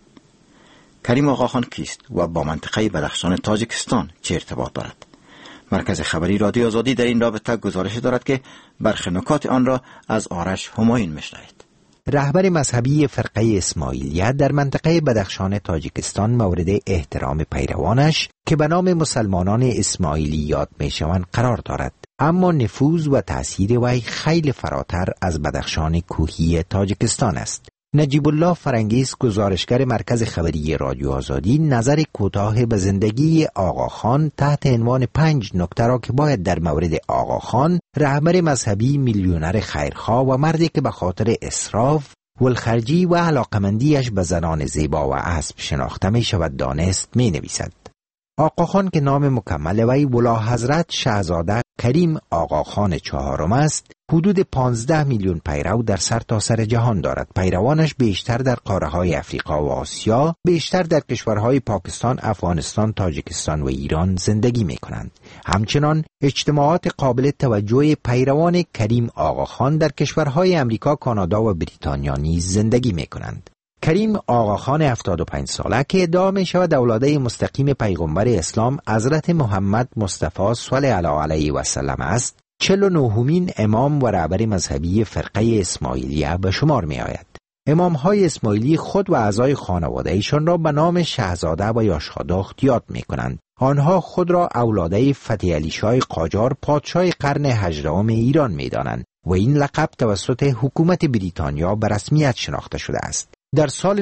کریم آقاخان کیست و با منطقه بدخشان تاجیکستان چه ارتباط دارد؟ مرکز خبری رادیو آزادی در این رابطه گزارش دارد که برخی نکات آن را از آرش همایون میشنوید. رهبر مذهبی فرقه اسماعیلیه در منطقه بدخشان تاجیکستان مورد احترام پیروانش که به نام مسلمانان اسماعیلی یاد میشوند قرار دارد، اما نفوذ و تأثیر وی خیلی فراتر از بدخشان کوهی تاجیکستان است. نجیب الله فرنگیس، گزارشگر مرکز خبری رادیو آزادی، نظر کوتاه به زندگی آقاخان تحت عنوان 5 نکته را که باید در مورد آقاخان، رهبر مذهبی میلیونر خیرخواه و مردی که به خاطر اسراف، ولخرجی و علاقمندیش به زنان زیبا و اسب شناخته می شود دانست می نویسد. آقاخان که نام مکمل وی ولاحضرت شاهزاده کریم آقاخان چهارم است، حدود 15 میلیون پیرو در سرتاسر جهان دارد. پیروانش بیشتر در قاره‌های افریقا و آسیا، بیشتر در کشورهای پاکستان، افغانستان، تاجیکستان و ایران زندگی می کنند. همچنان اجتماعات قابل توجه پیروان کریم آقاخان در کشورهای امریکا، کانادا و بریتانیا نیز زندگی می کنند. کریم آقاخان 75 ساله که ادعا می شود اولاده مستقیم پیغمبر اسلام حضرت محمد مصطفی صلی الله علیه و سلم است، 49مین امام و رهبر مذهبی فرقه اسماعیلیه به شمار می آید. امامهای اسماعیلی خود و اعضای خانواده ایشان را به نام شاهزاده و یا شادخت یاد می کنند. آنها خود را اولاده فتح علی شاه قاجار پادشاه قرن 18 ایران می دانند و این لقب توسط حکومت بریتانیا به رسمیت شناخته شده است. در سال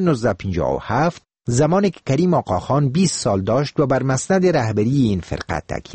1957 زمانی که کریم آقاخان 20 سال داشت و بر مسند رهبری این فرقه تکیه زد،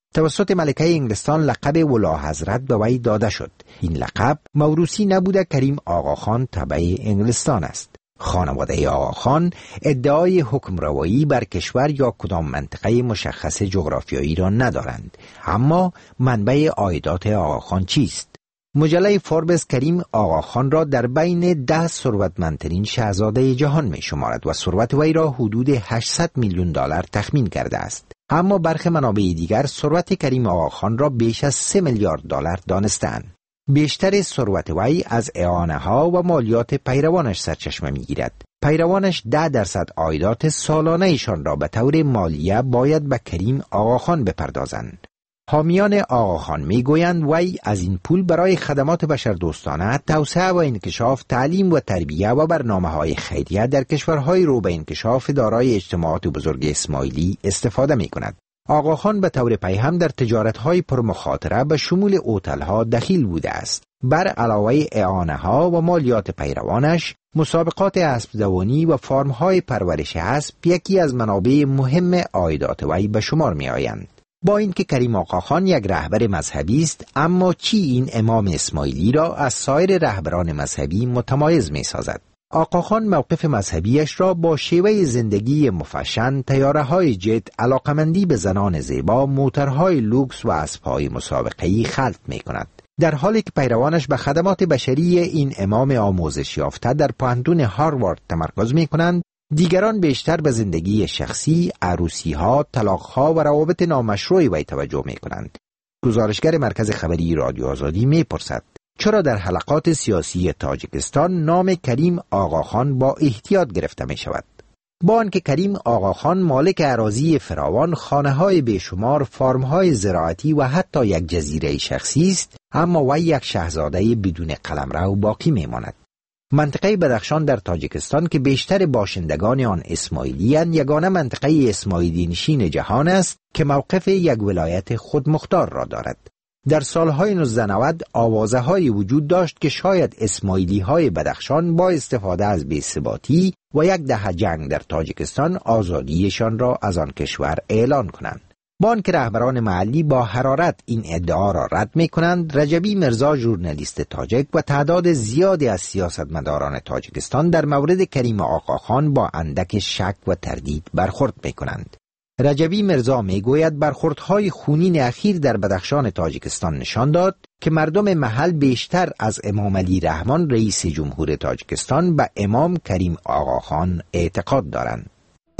توسط ملکه انگلستان لقب ولاحضرت به وی داده شد. این لقب موروثی نبوده، کریم آقاخان تبع انگلستان است. خانواده آقاخان ادعای حکمروایی بر کشور یا کدام منطقه مشخص جغرافیایی را ندارند. اما منبع عایدات آقاخان چیست؟ مجله فوربس کریم آقاخان را در بین 10 ثروتمندترین شاهزاده جهان می شمارد و ثروت وی را حدود 800 میلیون دلار تخمین کرده است. اما برخی منابع دیگر ثروت کریم آقاخان را بیش از 3 میلیارد دلار دانستند. بیشتر ثروت وی از اعانه ها و مالیات پیروانش سرچشمه می گیرد. پیروانش 10% عایدات سالانه ایشان را به طور مالیه باید به کریم آقاخان بپردازند. حامیان آقاخان می گویند وی از این پول برای خدمات بشردوستانه، توسعه و انکشاف، تعلیم و تربیه و برنامه‌های خیریه در کشورهای رو به انکشاف دارای اجتماعات بزرگ اسماعیلی استفاده می کند. آقاخان به طور پیهم در تجارت‌های پرمخاطره به شمول هتل‌ها دخیل بوده است. بر علاوه اعانه‌ها و مالیات پیروانش، مسابقات اسب دوانی و فارم‌های پرورش اسب یکی از منابع مهم عایدات وی به شمار می‌آیند. با اینکه کریم آقاخان یک رهبر مذهبی است، اما چی این امام اسماعیلی را از سایر رهبران مذهبی متمایز می‌سازد؟ آقاخان موقف مذهبیش را با شیوه زندگی مفشن، طیاره‌های جت، علاقمندی به زنان زیبا، موترهای لوکس و اسب‌های مسابقه‌ای خلط می‌کند. در حالی که پیروانش به خدمات بشری این امام آموزش یافته در پوهنتون هاروارد تمرکز می‌کنند، دیگران بیشتر به زندگی شخصی، عروسی‌ها، طلاق‌ها و روابط نامشروع وی توجه می‌کنند. گزارشگر مرکز خبری رادیو آزادی می‌پرسد: چرا در حلقات سیاسی تاجیکستان نام کریم آقاخان با احتیاط گرفته می شود؟ با آنکه کریم آقاخان مالک اراضی فراوان، خانه‌های بیشمار، فارم‌های زراعتی و حتی یک جزیره شخصی است، اما وی یک شاهزاده بدون قلمرو باقی می‌ماند. منطقه بدخشان در تاجیکستان که بیشتر باشندگان آن اسماعیلی‌اند، یگانه منطقه اسماعیلی نشین جهان است که موقف یک ولایت خودمختار را دارد. در سالهای 1990 آوازه‌های وجود داشت که شاید اسماعیلی‌های بدخشان با استفاده از بی‌ثباتی و یک دهه جنگ در تاجیکستان آزادیشان را از آن کشور اعلان کنند. با آنکه رهبران محلی با حرارت این ادعا را رد می‌کنند، رجبی مرزا ژورنالیست تاجیک و تعداد زیادی از سیاستمداران تاجیکستان در مورد کریم آقاخان با اندک شک و تردید برخورد می‌کنند. رجبی مرزا میگوید برخوردهای خونین اخیر در بدخشان تاجیکستان نشان داد که مردم محل بیشتر از امام علی رحمان رئیس جمهور تاجیکستان به امام کریم آقاخان اعتقاد دارند.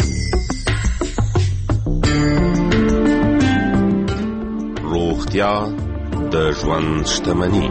روغتیا د ژوند شتمني.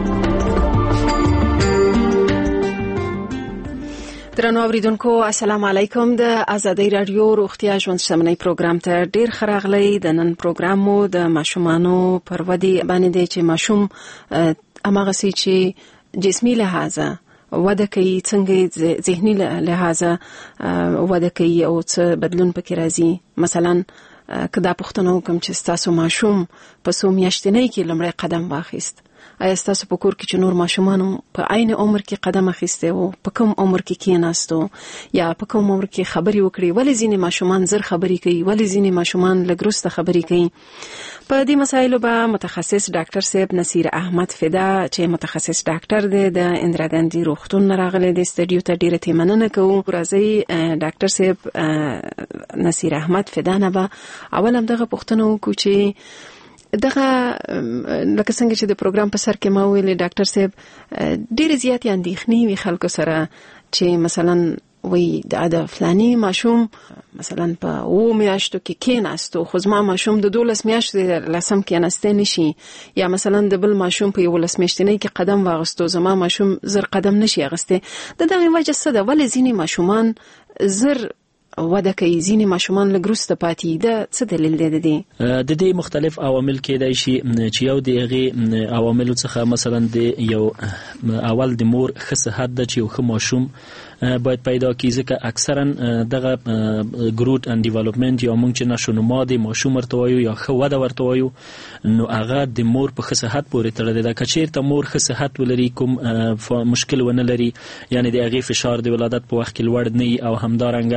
درنو اوریدونکو، السلام علیکم. د آزادۍ رادیو روغتیا ژوند شتمنۍ پروګرام ته ډیر خراغلی. د نن پروګرام مو د ماشومانو پر ودې باندې دی چې ماشوم اماغسي چې جسمي لحاظه وده کوي، څنګه ذهني لحاظه وده کوي او څه بدلون پکې راځي. مثلا که دا پوښتنه وکم چې ستاسو ماشوم په څو میاشتنۍ کې لومړی قدم واخیست، آیا ستاسو په کور کې چې نور ماشومانو په عین عمر کې قدم اخیسته او په کوم عمر کې کېناستو یا په کوم عمر کې خبرې وکړي؟ ولې ځینې ماشومان زر خبرې کوي، ولې ځینې ماشومان لږ وروسته خبرې کوي؟ په دې مسایلو به متخصص ډاکټر صاحب نصیر احمد فدا چې متخصص ډاکټر دی د اندرا ګاندي روغتون نه راغلی دی سټډیو ته، ډیره ته مننه کوو. راځي ډاکټر صاحب نصیر احمد فدا نه به اول هم دغه پوښتنه وکړو چې دغه لکه څنګه چې د پروګرام په سر کې ما ویلې ډاکټر صاحب ډېر زیاتې اندېښنې وي خلکو سره چې مثلا وی د فلانی ماشوم مثلا په 2 میاشتو کې کېناستو خو زما ماشوم د 12 میاشتې لسم کېناسته نشي، یا مثلا د بل ماشوم په 11 میاشتنۍ کې قدم واغستو زما ماشوم زر قدم نشي اغسته. د دغه وجه څه ده؟ ولې ځینې ماشومان زر وده کوي، ځینې ماشومان لږ وروسته پاتې؟ ده څه دلیل دی؟ د دې مختلف عوامل کېدای شي چې یو د هغې عواملو څخه مثلا د یو اول د مور ښه صحت ده چې یو ښه ماشوم باید پیدا کی، ځکه اکثرا دغه گروت اند ډیولپمنٹ یا موږ چې نشونما د ماشوم ورته وایو یا ښه وده ورته وایو، نو هغه د مور په ښه صحت پورې تړلی ده. که چېرته مور ښه صحت ولري، کوم مشکل ونه لري، یعنی د هغې فشار د ولادت په وخت کې لوړ نه وي او همدارنګه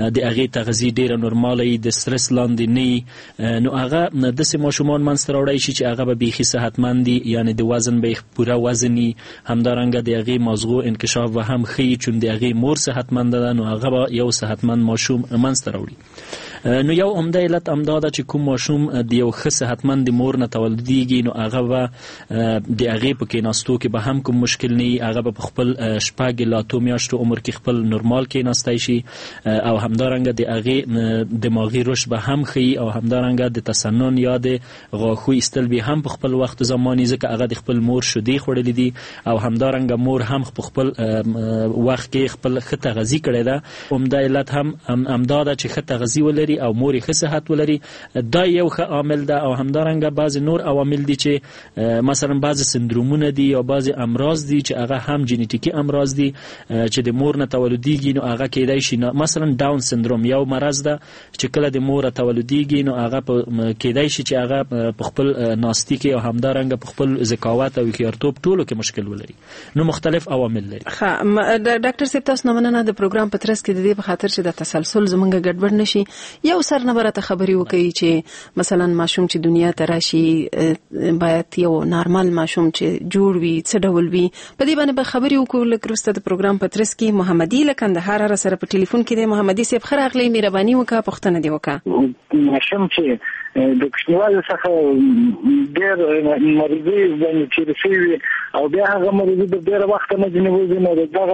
د هغه تغذیه ډیره نورماله د استرس لاندې نه، نو هغه د سه ماشومان منځ راوړی شي چې هغه به بيخي صحتمند دي، یعنی د وزن به پوره وزني، همدارنګه د هغه مازغو انکشاف به هم خي، چون د هغه مور صحتمند ده نو هغه به یو صحتمند ماشوم منځ راوړي. نو یو عمده علت امداده چې کوم ماشوم د یو ښه صحتمند مور نه تولیدېږي نو هغه به د هغې په کېناستو کې به هم کوم مشکل نه وي، هغه به په خپل شپږ لا اتو میاشتو عمر کې خپل نورمال کېناستی شي، او همدارنګه د هغې دماغي رشد به هم ښیي، او همدارنګه د تسنن یا د غاښو ایستل به هم په خپل وخت زماني، ځکه هغه د خپل مور شیدې خوړلې دي، او همدارنګه مور هم په خپل وخت کې خپل ښه تغذیه کړې ده. عمده علت هم امداده چې ښه تغذیه ولري او مور ښه صحت ولري، دا یو ښه عامل ده. او همدارنګه بعض نور عوامل دي چې مثلا بعض سندرومونه دي یا بعض امراض دي چې هغه هم جنیتیکی امراض دي چې د مور نه تولیدېږي، نو هغه کېدای شي مثلا ډاون سندروم یو مرض ده چې کله د مور تولیدېږي نو هغه کېدای شي چې هغه په خپل ناستي کې او همدارنګه په خپل ذکاوت او هوښیارتوب ټولو کې مشکل ولري. نو مختلف عوامل لري. ډاکټر صاحب تاسو نه مننه د پروګرام په ترڅ کې د دې په خاطر چې د تسلسل زمونږ ګډوډ نشي یو سر نه برته خبري وکړي چې مثلا ماشوم چې دنیا ته راشي باید یو نارمل ماشوم چې جوړ وي څه ډول وي، په دې باندې به خبري وکړو. لکه وروسته د پروګرام په ترڅ کې محمدي له کندهار را سره په ټلیفون کې دی. محمدي صاحب ښه راغلی، مهرباني وکړه پوښتنه دې وکړه. ماشوم چې د کوچنیوالي څخه ډېر مریضي باندې تېر شوي او بیا هغه مریضي د ډېره وخته نه ځینې وځي، نو دغه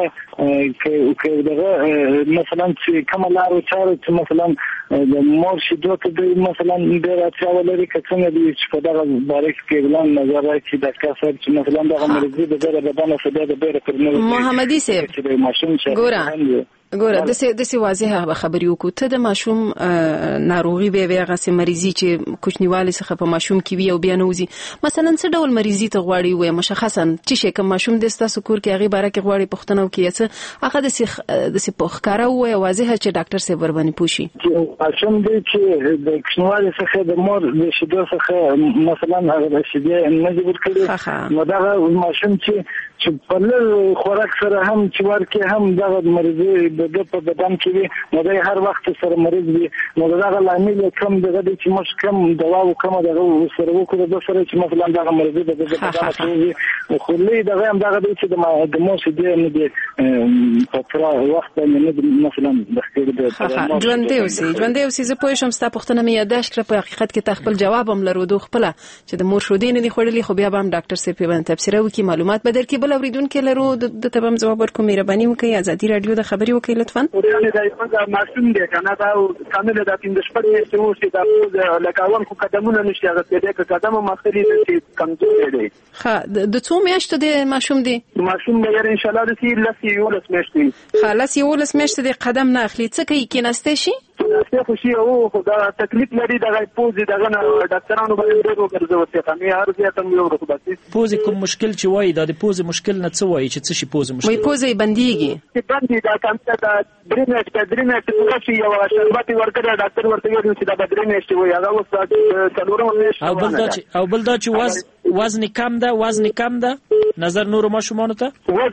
دغه مثلا چې کومه لارو چارو چې مثلا د مور شیدو ته دوی مثلا ډېره اړتیا ولري، که څنګه دي چې په دغه باره کې اعلان نظر راکړي ډاکټر صاحب چې مثلا دغه مریضي د ډېره بدن څخه د ډېره پرمنو محمدي صاحب چې د ماشوم ګوره دسه واضحه خبرې وکړو. ته د ماشوم ناروغي به هغه سه مریضي چې کوچنیوالي څخه په ماشوم کې وي او بیا نوځي، مثلا څه ډول مریضي ته غواړي وي مشخصا چې شکه ماشوم د ستاسو کور کې هغه باره کې غواړي پښتنه وکړي څه هغه دسه پوښکارا وي واضحه چې ډاکټر صاحب ور باندې پوښي. ماشوم دې چې د کوچنیوالي څخه د مور د شیدو څخه مثلا هغه شیدې نه جوړ کړي، نو دا ماشوم چې په لږ خوراک سره هم چې ورکه هم دغه مریضي د په بدن کې وي، نو دا هر وخت سره مریض وي، نو دغه لامل کم دغه چې مش کم دوا او کم دغه سره وکړو د سره چې مثلا دغه مریض د بدن کې وي، خو لې دغه هم دغه چې د مو شي نه دي په تر وخت نه مثلا د خپل ژوند دی اوسې زه پوه شم ستا پوښتنه مې یاداش کړه، په حقیقت کې تخپل جواب هم لرو دوه خپل چې د مور شودې نه دي خوړلې، خو بیا هم ډاکټر صاحب باندې تفسیر وکي معلومات بدر کې بل اوریدونکو لرو د تبم جواب ورکوم. مهرباني وکړئ ازادي رادیو د خبري وکړئ لطفا. ورانه دا ماشوم دی کنه دا کامل د تیم د شپړې چې مو شي دا لکاون خو قدمونه نشي هغه دې قدمه مخري چې کمزوري دی. د څو میاشتو دی ماشوم دی؟ ماشوم به ان شاء الله د لسی یولس میاشتې خلاص یولس میاشتې دی قدم نه اخلي څه کوي کېناسته شي څه خو شي او خو دا تکلیف لري دغه پوزي دغه ډاکټرانو باندې ډېر ورګرځو ته مې هر ځای ته یو رخصت پوزي کوم مشکل چې وای دا د پوزي مشکل نه څه وای چې څه شي پوزي مشکل وای پوزي بنديږي باندې دا کانته دا درینه چې شي یو شربت ورکړه ډاکټر ورته ویل چې دا درینه شي وای هغه وسه څلورم میاشت او بل دا چې وزن کم ده نظر نور ماشومان ته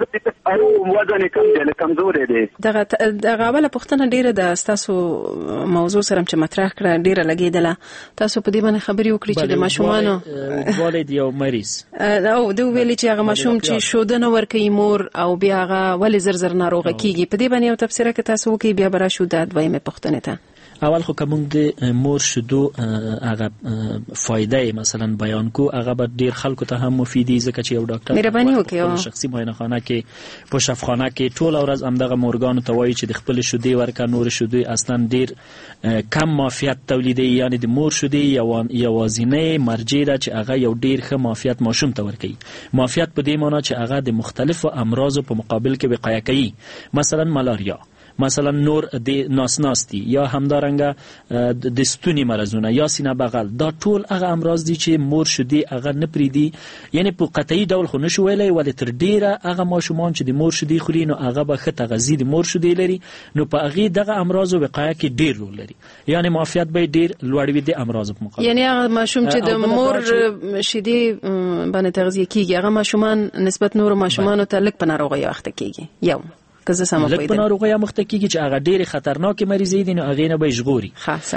وزن کم دی کمزوري دی. دغه اوله پوښتنه ډیره د تاسو موضوع سره چې مطرح کړه ډیره لګیدله، تاسو په دې باندې خبري وکړي چې د ماشومانو والد یو مریض او د ویلي چې هغه ماشوم چې شودنه ورکوي مور او بیا هغه ولې زر ناروغه کیږي، په دې باندې یو تفسیر کې تاسو وکړي بیا برا شو د دویمه پوښتنه ته. اول خو کوم د مور شدو هغه فائدې مثلا بیان کو هغه به ډیر خلکو ته هم مفیدی ځکه چې یو ډاکټر مهرباني وکړي شخصي معاینه خانه کې په شفاخانه کې ټول ورځ همدغه مورګان ته وایي چې د خپل شودې ورکا نور شودې اصلا ډیر کم معافیت تولیدي، یعنی د مور شودې یوازینه مرجع ده چې هغه یو ډیر ښه معافیت ماشوم ته ورکوي. معافیت په دې معنی چې هغه د مختلفو امراضو په مقابل کې وقایه کوي، مثلا ملاریا، مثلا نور د ناسناستی یا همدارنګه د ستوني مرزونه یا سینه بغل، دا ټول هغه امراض دي چې مور شودې هغه نه پریدي، یعنی په قطعي ډول خو نشو ویلای ولې تر ډیره هغه ماشومان چې د مور شودې خوري نو هغه به ښه تغذیه د مور شودې لري، نو په هغه دغه امراض وقایه کې ډیر رول لري، یعنی معافیت به ډیر لوړ وي د امراض په مقابل. یعنی هغه ماشوم چې د مور شودې باندې تغذیه کیږي هغه ماشومان نسبت نور ماشومانو ته لږ په ناروغي وخت کیږي. یو که زه سم لږ په ناروغۍ مخته کیږي چې هغه ډېر خطرناک مریضي دي، نو هغه نه به ژغوري.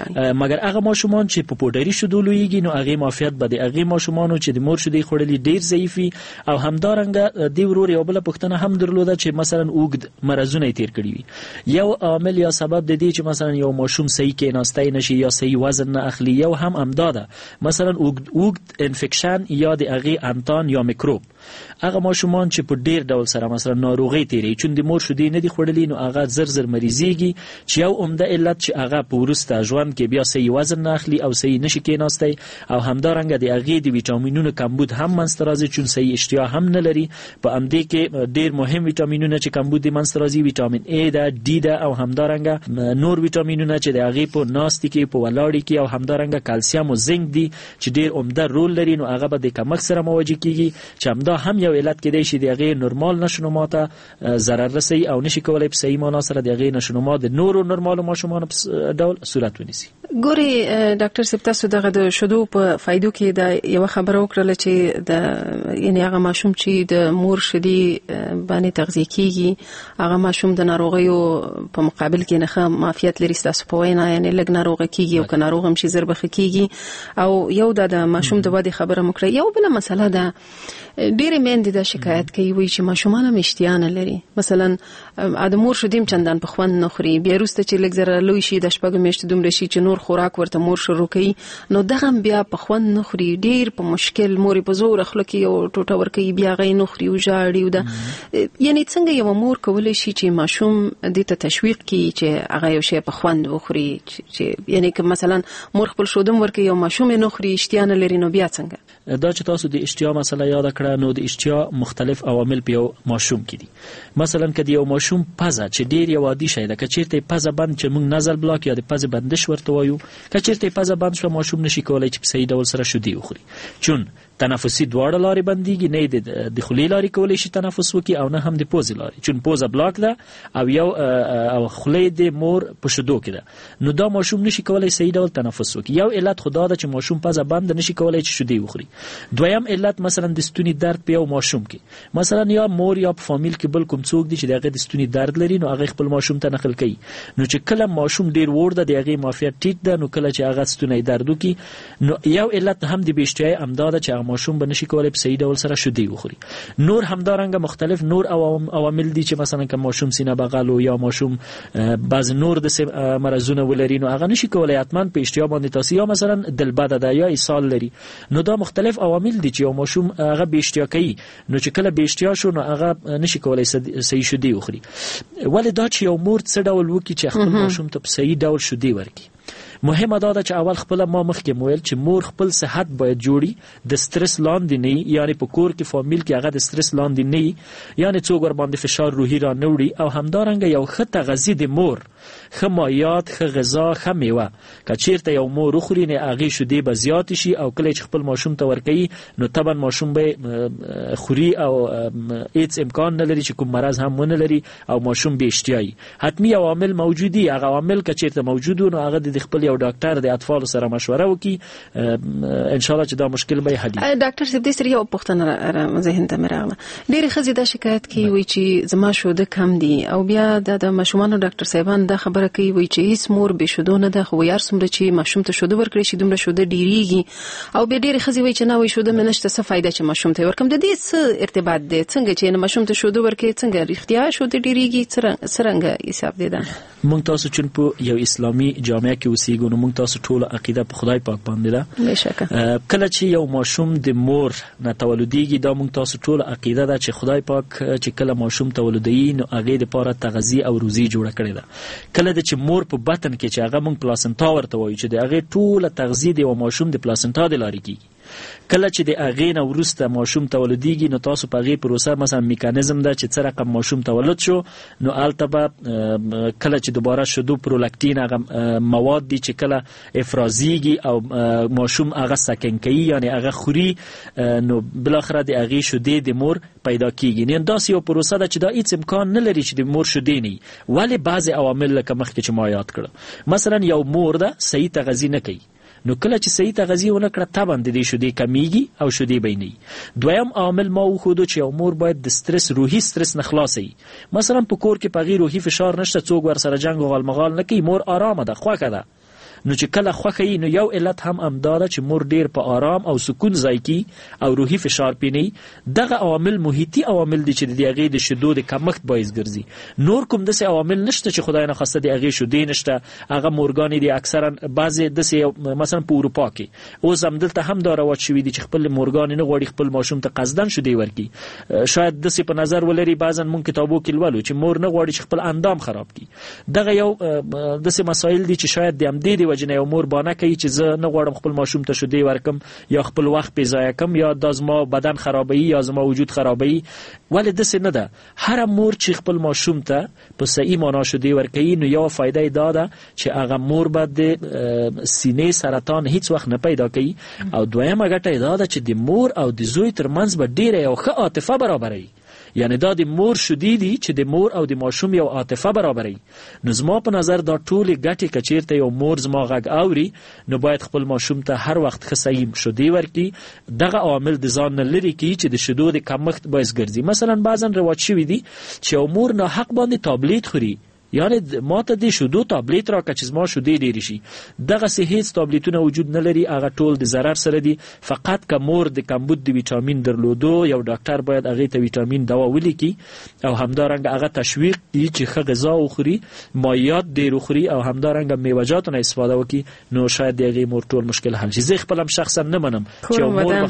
مګر هغه ماشومان چې په پوډري شیدو لویږي نو هغه معافیت به د هغه ماشومانو چې د مور شیدې خوړلې ډېر ضعیفي او همدارنګه دی ورور یو بل پښتنه هم درلوده چې مثلا اوږد مرزونه تیر کړی وي. یو عامل یا سبب د دې چې مثلا یو ماشوم صحیح کېناستای نشي یا صحیح وزن نه اخلي، یو هم امداده مثلا اوږد انفیکشن یا د هغه انتان یا میکروب. هغه ماشومان چې په ډیر ډول سره مثلا ناروغي تیری چون د مور شیدې نه دي خوړلې نو هغه زر مریضيږي چې یو عمده علت چې هغه په ورسته ژوند کې بیا صحیح وزن نه اخلي او صحیح نشي کېناستای او همدارنګه د هغه د ویټامینونو کمبود هم منځته راځي چون صحیح اشتها هم نه لري. په امدې کې ډیر مهم ویټامینونه چې کمبود دي منځته راځي، ویټامین A ده، D ده او همدارنګه نور ویټامینونه چې د هغه په ناستي کې په ولاړی کې او همدارنګه کلسیم او زنک دي چې ډیر عمده رول لري، نو هغه به د کمښت سره مواجه کیږي چې همدا هم یو علت کېدای شي د هغه نورمال نشونما ته ضرر رسي او نشي کولای په صحیح معنا سره د هغه نشونما د نورو نورمال ماشومان په ډول صورت ونیسي. ګوري ډاکټر صاحب تاسو دغه د شودو په فائدو کې د یو خبره وکړه چې د یعنی هغه ماشوم چې د مور شدي باندې تغذیه کیږي هغه ماشوم د ناروغیو په مقابل کې نه معافیت لري، تاسو په وینا یعنی لږ ناروغ کیږي او که ناروغ هم شي زر بخ کیږي او یو د ماشوم د ودې خبره مکړه. یو بل مسله ده ډېرې میندې دا شکایت کوي وایي چې ماشومان هم اشتها نه لري، مثلا د مور شیدې چندان په خوند نه خوري، بیا وروسته چې لږ زره لوی شي د شپږو میاشتو دومره شي چې نور خوراک ورته مور شروع کوي نو دغه بیا په خوند نه خوري، ډېر په مشکل مور په زور خله کې یو ټوټه ورکوي بیا غي نه خوري او ژاړي او دا یعنی څنګه یو مور کولی شي چې ماشوم دې ته تشویق کړي چې هغه یو شی په خوند وخوري، چې یعنی که مثلا مور خپل شودم ورکوي یو ماشوم نه خوري اشتها نه لري نو بیا څنګه؟ دا چې تاسو د اشتها مسله یاد کړه نو د اشتها مختلف عوامل په یو ماشوم کې دي. مثلا کدی یو ماشوم پزه چې ډیر یو عادي شي ده، کچیرته پزه بند چې موږ نزل بلاک یا د پزه بندش ورته وایو، کچیرته پزه بند شو ماشوم نشي کولای چې په صحیح ډول سره شودي وخوري چون تنفسي دواړه لارې بنديږي، نه د خولې لارې کولای شي تنفس وکړي او نه هم د پوزې لارې چون پوزه بلاک ده او یو او خولې د مور په شودو کې ده، نو دا ماشوم نشي کولای صحیح ډول تنفس وکړي. یو علت خدا ده چې ماشوم پزه بند نشي کولای چې شودي وخوري. دویم علت مثلا د ستوني درد په یو ماشوم کې، مثلا یا مور یا په فامیل کې بل کوم څوک دي چې دغه د ستوني درد لري نو هغه خپل ماشوم ته نقل کوي، نو چې کله ماشوم ډیر ورده دی هغه معافیت ټیټ ده، نو کله چې هغه ستوني درد وکي نو یو علت هم د بیشتري امداد چې ماشوم بنشي کولای په صحیح ډول سره شودي وخوري. نور همدارنګه مختلف نور عوامل دي چې مثلا که ماشوم سینه بغل او یا ماشوم بعض نور د مرزونه ولري نو هغه نشي کولای حتما په اشتها باندې تاسو یا مثلا دلبده ده یا اسهال لري، نو دا مختلف عوامل دي چې یو ماشوم هغه به اشتها کوي، نو چې کله به اشتها شو نو هغه نشي کولای صحیح شودي وخوري. ولې دا چې یو مور څه ډول وکي چې خپل ماشوم ته په صحیح ډول شودي ورکړي. مهمه دا ده چې اول خپل ما مخکې مویل چې مور خپل صحت باید جوړي، د سټرس لاندې نه، یعنی په کور کې فامیل کې هغه د سټرس لاندې نه، یعنی څوک ور باندې فشار روحي را نه وړي او همدارنګه یو ښه تغذیه د مور، ښه مایعات، ښه غذا، ښه میوه که چیرته یو مور وخوري نه هغې شودې به زیاتې شي او کله چې خپل ماشوم ته ورکوي نو طبعا ماشوم به خوري او هیڅ امکان نه لري چې کوم مرض هم ونه لري او ماشوم به اشتهایي. حتمي عوامل موجودي، هغه عوامل که چیرته موجود نو هغه د خپل یو ډاکټر د اطفال سره مشوره وکي، ان شاء الله چې دا مشکل به حل شي. ډاکټر صاحب دې سره یو پوښتنه ذهن ته راغله، ډېرې ښځې دا شکایت کوي وایي چې زما شوده کم دي او بیا د ماشومانو ډاکټر صاحبان دا خبره کوي وایي چې هیڅ مور به شودو نه ده، خو یار څومره چې ماشوم ته شوده ورکړي شي دومره شوده ډیریږي او بیا ډېرې ښځې وایي چې نه وایي شوده مې نشته، څه فایده چې ماشوم ته ورکم. د دې څه ارتباط دی؟ څنګه چې ماشوم ته شوده ورکړي څنګه رښتیا شوده ډیریږي؟ څرنګه حساب دی دا؟ مونږ تاسو چې په یو اسلامي جامعه کې اوسېږو نو مونږ تاسو ټول عقیده په خدای پاک باندې ده. بهشکه کله چې یو ماشوم د مور نه تولديږي دا مونږ تاسو ټول عقیده ده چې خدای پاک چې کله ماشوم تولدي نو هغه لپاره تغذیه او روزي جوړه کړې ده. کله چې مور په بطن کې چې هغه مونږ پلاسنتا ورته وایو چې د هغه ټول تغذیه د ماشوم د پلاسنتا د لارې کیږي. کله چې د هغې نه وروسته ماشوم تولديږي نو تاسو په هغې پروسه مثلا میکانیزم ده چې څه رقم ماشوم تولد شو نو هلته به کله چې دوباره شودو پرولاکتین هغه مواد دي چې کله افرازیږي او ماشوم هغه سکن کوي یعنی هغه خوري نو بالاخره د هغې شودې د مور پیدا کیږي. نه داسې یو پروسه ده چې دا هیڅ امکان نه لري چې د مور شودې نه وي، ولې بعضې عوامل لکه مخکې چې ما یاد کړم، مثلا یو مور ده صحیح تغذیه نه کوي نو کله چې صحیح تغذیه ونه کړه طبعا د دې شیدې کمیږي او شیدې به نه. دویم عامل ما وښودو چې یو مور باید د سټرس، روحي سټرس نه خلاص وي. مثلا په کور کې په غیر روحي فشار نشته، څوک ورسره جنگ او غالمغال نه کوي، مور آرامه ده، خوښه ده. نو چې کله خوښه نو یو علت هم امداده چې مور ډیر په آرام او سکون ځای کې او روحي فشار پینی. دغه عوامل محیطي عوامل دي چې د هغې د شیدو د کمښت باعث ګرځي. نور کوم داسې عوامل نشته چې خدای نخواسته د هغې شیدې نشته. هغه مورګانې دي اکثرا بعضې داسې مثلا په اروپا کې اوس همدلته هم دا رواج شوي دي چې خپل مورګانې نه غواړي خپل ماشوم ته قصدن شیدې ورکړي. شاید داسې په نظر ولري بعضا مونږ کتابو کې لولو چې مور نه غواړي چې خپل اندام خراب کړي. دغه یو داسې مسایل دي چې شاید د همدې د وجې نه یو مور بانه کوي چې زه نه غواړم خپل ماشوم ته شیدې ورکم یا خپل وخت پې ضایع کم یا دا زما بدن خرابوي یا زما وجود خرابوي. ولې داسې نه ده. هر مور چې خپل ماشوم ته په صحیح معنا شیدې ورکوي نو یو فایده یې دا ده چې هغه مور به د سینې سرطان هیڅ وخت نه پیدا کوي. او دویمه ګټه یې دا ده چې د مور او د زوی ترمنځ به ډیره یو ښه عاطفه برابروي. یعنی دا د مور شیدې دي چې د مور او د ماشوم یو عاطفه برابروي. نو زما په نظر دا ټولې ګټې که چیرته یو مور زما غږ اوري نو باید خپل ماشوم ته هر وخت ښه صحیح شیدې ورکړي. دغه عامل د ځان نه لرې کړي چې د شیدو د کمښت باعث ګرځي. مثلا بعضا رواج شوي دي چې یو مور ناحق باندې تابلیت خوري، یعنی ما ته د شیدو تابلیت راکړه چې زما شیدې ډېرې شي. دغسې هیڅ تابلیتونه وجود نه لري، هغه ټول د ضرر سره دي. فقط که مور د کمبود د ویټامین درلودو یو ډاکټر باید هغې ته ویټامین دوا ولیکي او همدارنګه هغه تشویق کړي چې ښه غذا وخوري، مایعات ډېر وخوري او همدارنګه میوه‌جاتو نه استفاده وکړي. نو شاید د هغې مور ټول مشکل حل شي. زه خپل هم شخصا نه منم چې یو مور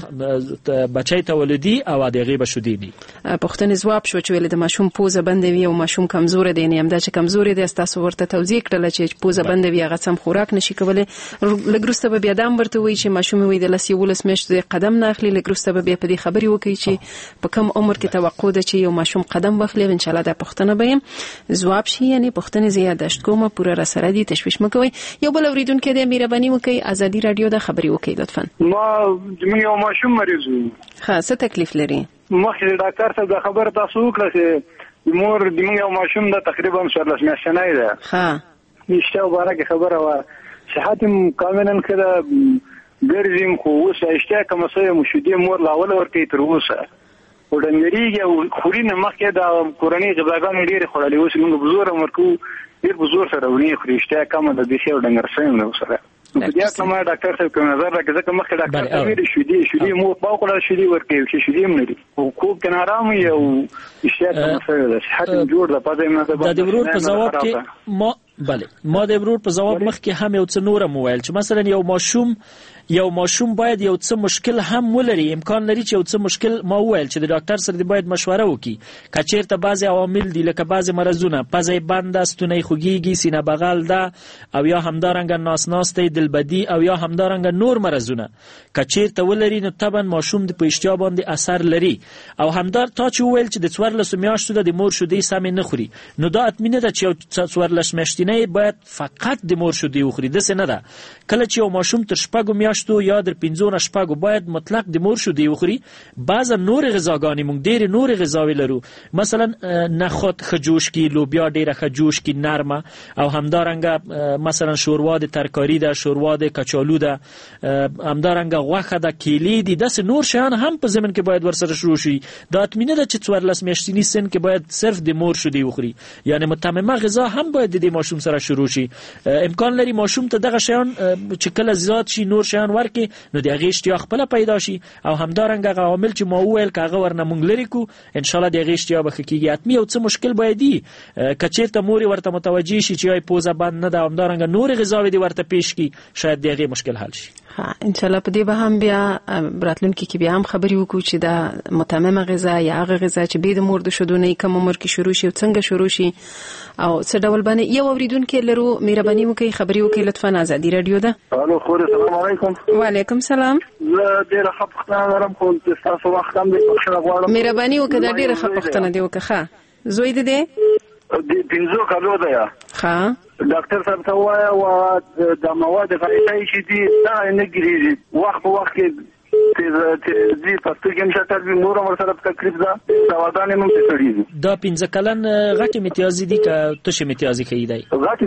بچی ته ولدي او د هغې به شیدې نه وي. پوښتنې ځواب شوه چې ولې د ماشوم پوزه بنده وي او ماشوم کمزوره دی. نه همدا چې کمزوري دی تاسو ورته توضیح کړله چې پوزه بنده وي هغه سم خوراک نشي کولی. لږ وروسته به بیا دا هم ورته وایي چې ماشوم وایي د 11 میاشتو قدم نه اخلي. لږ وروسته به بیا په دې خبرې وکړي چې په کم عمر کې توقع ده چې یو ماشوم قدم واخلي. انشاءالله دا پوښتنه به یم ځواب شي. یعنی پوښتنې زه یادداشت کوم، پوره راسره دي، تشویش مه کوئ. یو بل اورېدونکی دی، مهرباني وکړئ ازادي راډیو د خبرې وکړئ لطفا. ما یو ماشوم مریض و. ښه، څه تکلیف لري؟ مخکې ډاکټر صاحب دا خبره تاسو وکړه چې مور د موږ یو ماشوم ده تقریبا 14 میاشتنی ده. ښه، نشته مبارکه خبره وه. صحت کاملا کړه ګرځیم خو اوس اشتیا کوم څه مو شیدې مور لا اول ورته تر اوسه وډنګریږي او خوري نه مخکې د کورنۍ غذاګانې ډېرې خوړلې. اوس موږ بزور ورکو ډېر بزور سره ونی خوري اشتیا کومه د دې څه ډنګر سم نو سره. نو په دې کومه ډاکټر صاحب کوم نظر راکړه ځکه مخکې ډاکټر صاحب ویل شیدې مور باوکړه شیدې ورکوي چې شیدې هم لري او خوب کنه آرام یو اشتیا کوم څه ده صحت جوړ ده. پدې نه د ورور په جواب کې ما د ورور په جواب مخکې هم یو څه نور موبایل چې مثلا یو ماشوم باید یو څه مشکل هم ولري، امکان لري چې یو څه مشکل ما وویل چې د ډاکټر سره باید مشوره وکړي. که چیرته بعضې عوامل دي لکه بعضې مرضونه، پزه بنده، ستونی خوږیږي، سینه بغل ده او یا همدارنګه ناسناستی، دلبدي او یا همدارنګه نور مرضونه که چیرته ولري نو طبعا ماشوم د په اشتها باندې اثر لري. او همدار تا چې وویل چې د 14 میاشتو د مور شیدې سمې نه خوري، نو دا اطمینه ده چې یو 14 میاشتنی باید فقط د مور شیدې وخوري. داسې نه ده. کله چې یو ماشوم تر 6 میاشتو یا در 15 نه 6 باید مطلق د مور شیدې وخوري. بعض نور غذاګانې موږ ډېرې نور غذاوې لرو، مثلا نخود ښه جوش کی، لوبیا ډېره ښه جوش کی نرمه، او همدارنګه مثلا شوروا د ترکاری ده، شوروا د کچالو ده، همدارنګه غوښه ده، کیلې دي. داسې نور شیان هم په ضمن کې باید ورسره شروع شي. دا اطمینه ده چې 14 میاشتني سن کې باید صرف د مور شیدې وخوري. یعنی متممه غذا هم باید د ماشوم سره شروع شي. امکان لري ماشوم ته دغه شیان چې کله زیات شي نور شیان ورکې نو د هغې اشتیا خپله پیدا شي. او همدارنګه هغه عامل چې ما وویل که هغه ورنه مونږ لرې کړو انشاءالله د هغې اشتیا به ښه کېږي. حتمي یو څه مشکل باید وي، که چېرته مور ورته متوجه شي چې یا پوزه بند نه ده، همدارنګه نورې غذاوې دې ورته پیش کړي، شاید د هغې مشکل حل شي. انشاءالله په دې به هم بیا راتلونکي کې بیا هم خبرې وکړو چې دا متممه غذا یا هغه غذا چې بې د مور د شیدو نه کم عمر کې شروع شي او څنګه شروع شي او څه ډول باندې. یو اورېدونکی لرو، مهرباني وکړئ خبرې وکړئ لطفا. ازادي راډیو ده. الو خور، السلام علیکم. وعلیکم سلام. زه ډېره ښه پوښتنه لرم خو ستاسو وخت هم دی پوښتنه غواړم. مهرباني وکړه دا ډېره ښه پوښتنه دی وکړه. ښه، زوی دې دی؟ د 15 کالو دی. ښه، ډاکټر صاحب ته وایه د مواد غذایي چې دي دا نه ګرېږي، وخت په وخت کې تیزی پستو کې مشتل به مور امر سره تکلیف ده دواګانې مو تړي دا 15 کلن غټ امتیازي دي که توش امتیازي کوي دی غټ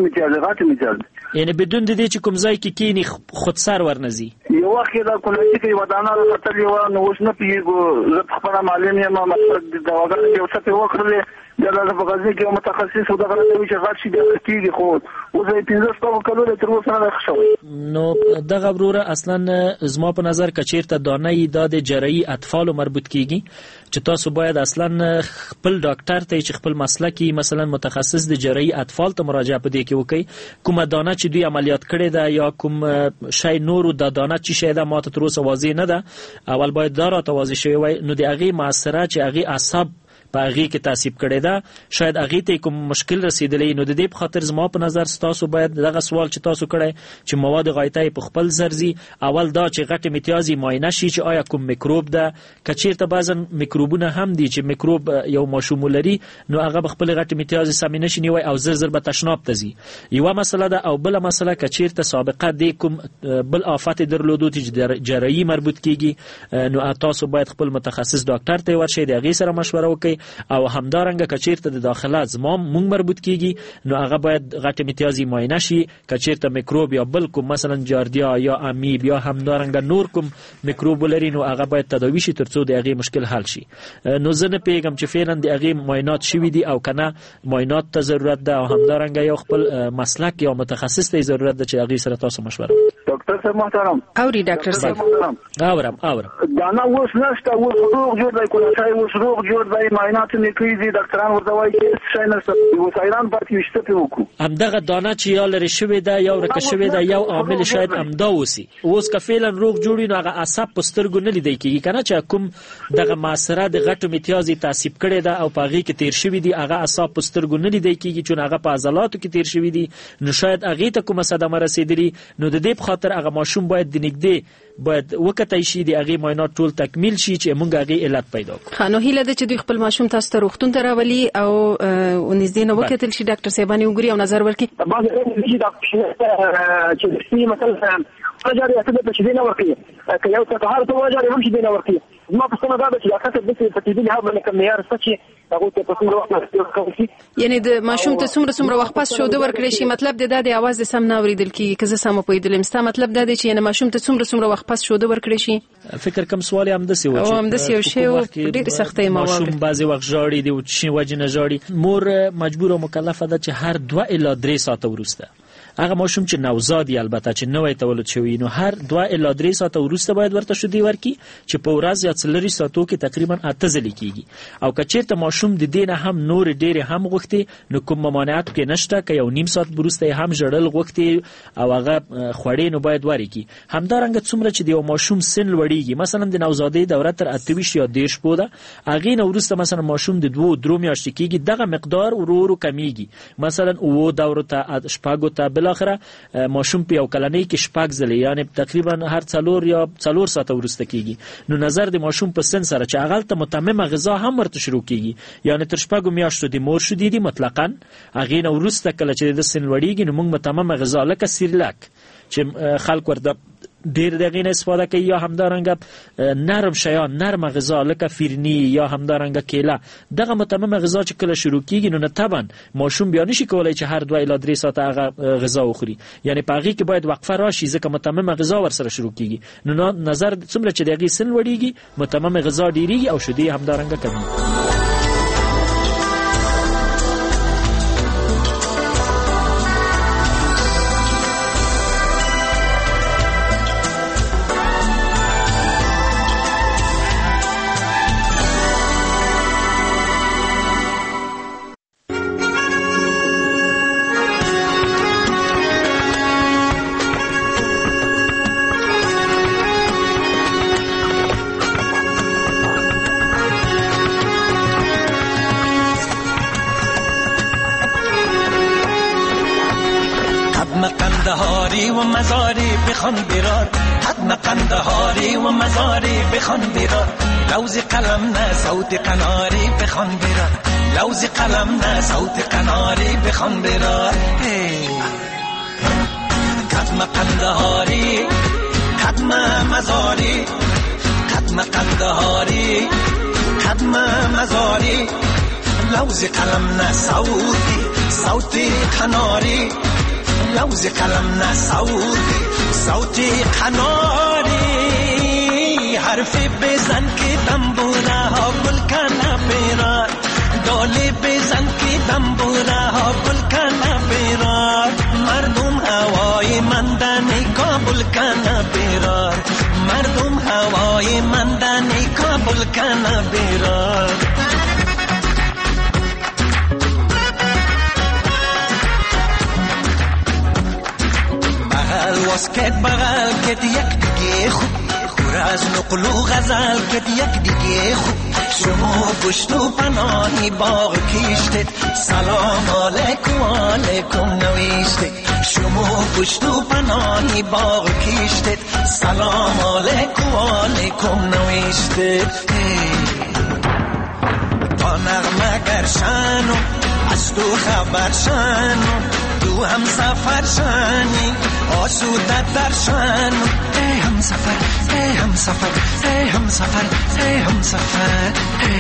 امتیاز یعنی بدون د دې چې کوم ځای کې کینی خود سر ورنزي یو وخت دا کولای چې ودانه راټل یو نو اوس نه پیږو زه خپل معلم یم مطلب د دواګانې یو څه په وکړلې دا په غزي کې متخصص و دغه چې غټ شي د کیږي خو اوس یې 15 کلو تر اوسه نه ښه نو دغه وروره اصلا زما په نظر کچیرته دانه د جراحي اطفال مربوط کیږي چې تاسو باید اصلا خپل ډاکټر ته چې خپل مسلکی مثلا متخصص د جراحي اطفال ته مراجعه پدې کې وکړي کومه دانه چې دوی عملیات کړي ده یا کوم شی نور د دانه چې شی ده ماته تر اوسه واضح نه ده اول باید دا را توازی شوی وای نو د هغه مؤثره چې هغه اعصاب په هغه کې تاثیر کړي ده شاید هغه ته کوم مشکل رسیدلی نو د دې په خاطر زما په نظر تاسو باید دغه سوال چې تاسو کړی چې مواد غایطه په خپل زرزي اول دا چې غټ امتیازي معاینه شي چې آیا کوم میکروب ده کچیرته بعضن میکروبونه هم دي چې میکروب یو ماشوم لري نو هغه خپل غټ امتیازي سامینه شي نیوي او زر به تشناب تزي یو مسله ده او بل مسله کچیرته سابقه د کوم بل آفات درلودو چې جراحي مربوط کیږي نو تاسو باید خپل متخصص ډاکټر ته ورشئ د هغه سره مشوره وکړئ او همدارنګه کچیرته د داخله زمام مونږ مربوط کیږي نو هغه باید غټ امتیازي معاینه شي کچیرته میکروب یا بل کوم مثلا جاردیا یا امیب یا همدارنګه نور کوم میکروب لري نو هغه باید تداوی شي ترڅو د هغه مشکل حل شي نو زه نه پیغام چې فعلا د هغه معاینات شوي دي او کنه معاینات ته ضرورت ده او همدارنګه یو خپل مسلک یا متخصص ته ضرورت ده چې هغه سره تاسو مشوره ډاکټر صاحب محترم اوري ډاکټر صاحب اورم دا نه اوس نشته اوس روغ جوړ دی کوم ځای اوس روغ جوړ دی معاینات نه کوي دي ډاکټران ورته وایي چې شای نه اوس ایران پاتې وشته په وکړو همدغه دانه چې یا لري شوی ده یا ورکه شوی ده یو عامل شاید همدا وسی اوس که فعلا روغ جوړی نو هغه عصب پسترګو نه لیدای کیږي کنه چې کوم دغه معاصره د غټو امتیازي تاسیب کړي ده او پاغي کې تیر شوی دي هغه عصب پسترګو نه لیدای کیږي چې هغه په عضلاتو کې تیر شوی دي نو شاید هغه ته کومه صدمه رسیدلی نو د دې په خاطر هغه ماشوم باید د نګدې باید وکټای شي د هغه معاینات ټول تکمیل شي چې موږ هغه علت پیدا کړو خانو هیله ده چې دوی خپل ماشوم تاسو ته روغتون ته راولي او ونږدې نو وکتل شي ډاکټر صاحبانی وګوري او نظر ورکړي بعض چې ډاکټر چې سپي مثلا اجازه یې ته چې دینه ورکړي که یو څه طهارت وجاري هم چې دینه ورکړي ما په څنګه دا چې اخته د څه په دې هغه نه کوم یار څه چې هغه ته په څومره وخت یعنی د ماشوم ته څومره وخت پس شو د ورکړي شي مطلب د اواز د سم نه اوریدل کی که زه سم په دې لمسته مطلب دا دی چې یعنی ماشوم ته څومره وخت پس شو د ورکړي شي فکر کوم سوال هم د سی و چې هم د سی او شی ډېر سختې ماشوم بعضی وخت ژاړي دی او چې وجنه ژاړي مور مجبور او مکلفه ده چې هر 2 الی 3 ساعت ورسته هغه ماشوم چې نوزادي البته چې نوې تولد شوی نو هر 2 الی 3 ساعت وروسته باید ورته شودي ورکی چې په ورځ یا څلوري ساعتو کې تقریبا 8 ځلې کیږي او کچیرته ماشوم د دینه هم نور ډېر هم غوښتي نو کوم ممانعت کې نشته که یو نیم ساعت وروسته هم جړل غوښتي او هغه خوړې نو باید ورکی همدارنګه څومره چې د ماشوم سن لوړیږي مثلا د نوزادي دوره تر 28 یا 10 بوده هغه نو وروسته مثلا ماشوم د 2-3 میاشتې کېږي دغه مقدار ورو کمیږي مثلا او دوره ته شپږو ته اخره ماشوم په یو کلنۍ کې شپږ ځلې یعنی تقریبا هر 4 یا 4 ساعت ورسته کیږي نو نظر د ماشوم په سن سره چې هغه ته متممه غذا هم ورته شروع کیږي یعنی تر شپږو میاشتو د مور شو دي مطلقاً هغه نو ورسته کله چې د سن وړيږي نو موږ متممه غذا لکه سیرلک چې خلک ورته ډیر دغه نه استفاده کوي یا همدارنګه نرم شیان نرم غذا لکه فیرنی یا همدارنګه کیله دغه متممه غذا چې کله شروع کیږي نو طبعا ماشوم بیا نشي کولای چې هر 2 الی 3 ساعت هغه غذا وخوري یعنی په هغه کې باید وقفه راشي ځکه متممه غذا ور سره شروع کیږي نو نظر څومره چې دغه سن وړيږي متممه غذا ډیریږي او شدي همدارنګه کوي و مزاری بخوان برار حتما قندهاری و مزاری بخوان برار لوز قلم نه صوت قناری بخوان برار لوز قلم نه صوت قناری بخوان برار حتما قندهاری حتما مزاری حتم قندهاری قدم مزاری لوز قلم نه صوتی صوتی قناری لوز قلم نه صوتی قناری حرف بزن که دنبوره ها گل کنه بیرار دالی بزن که دنبوره ها گل کنه بیرار مردم هوای مندنی کابل کنه بیرار مردم هوای مندنی کابل کنه بیرار واسکت بغل کت یک دیگه خوب خور از نقل و غزل کت یک دیگه خوب شما گشت و پناهی باغ کشتت سلام علیکم علیکم نوشتت شما گشت و پناهی باغ کشتت سلام علیکم علیکم نوشتت تا نغمه گرشنو از تو خبر شنو تو هم سفر شنی آسودت در شنو ای هم سفر ای هم سفر ای هم سفر ای هم سفر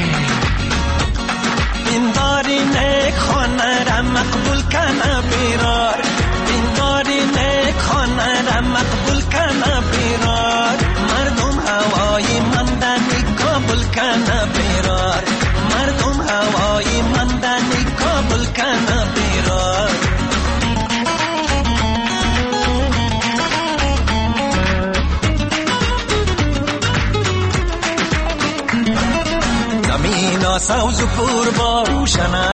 این داری نیک خانه را مقبول کنه بیرار این داری نیک خانه را مقبول کنه بیرار مردم هوای مندنی کابل کنه بیرار مردم هوای مندنی کابل کنه بیرار زمین سوز و پر با روشن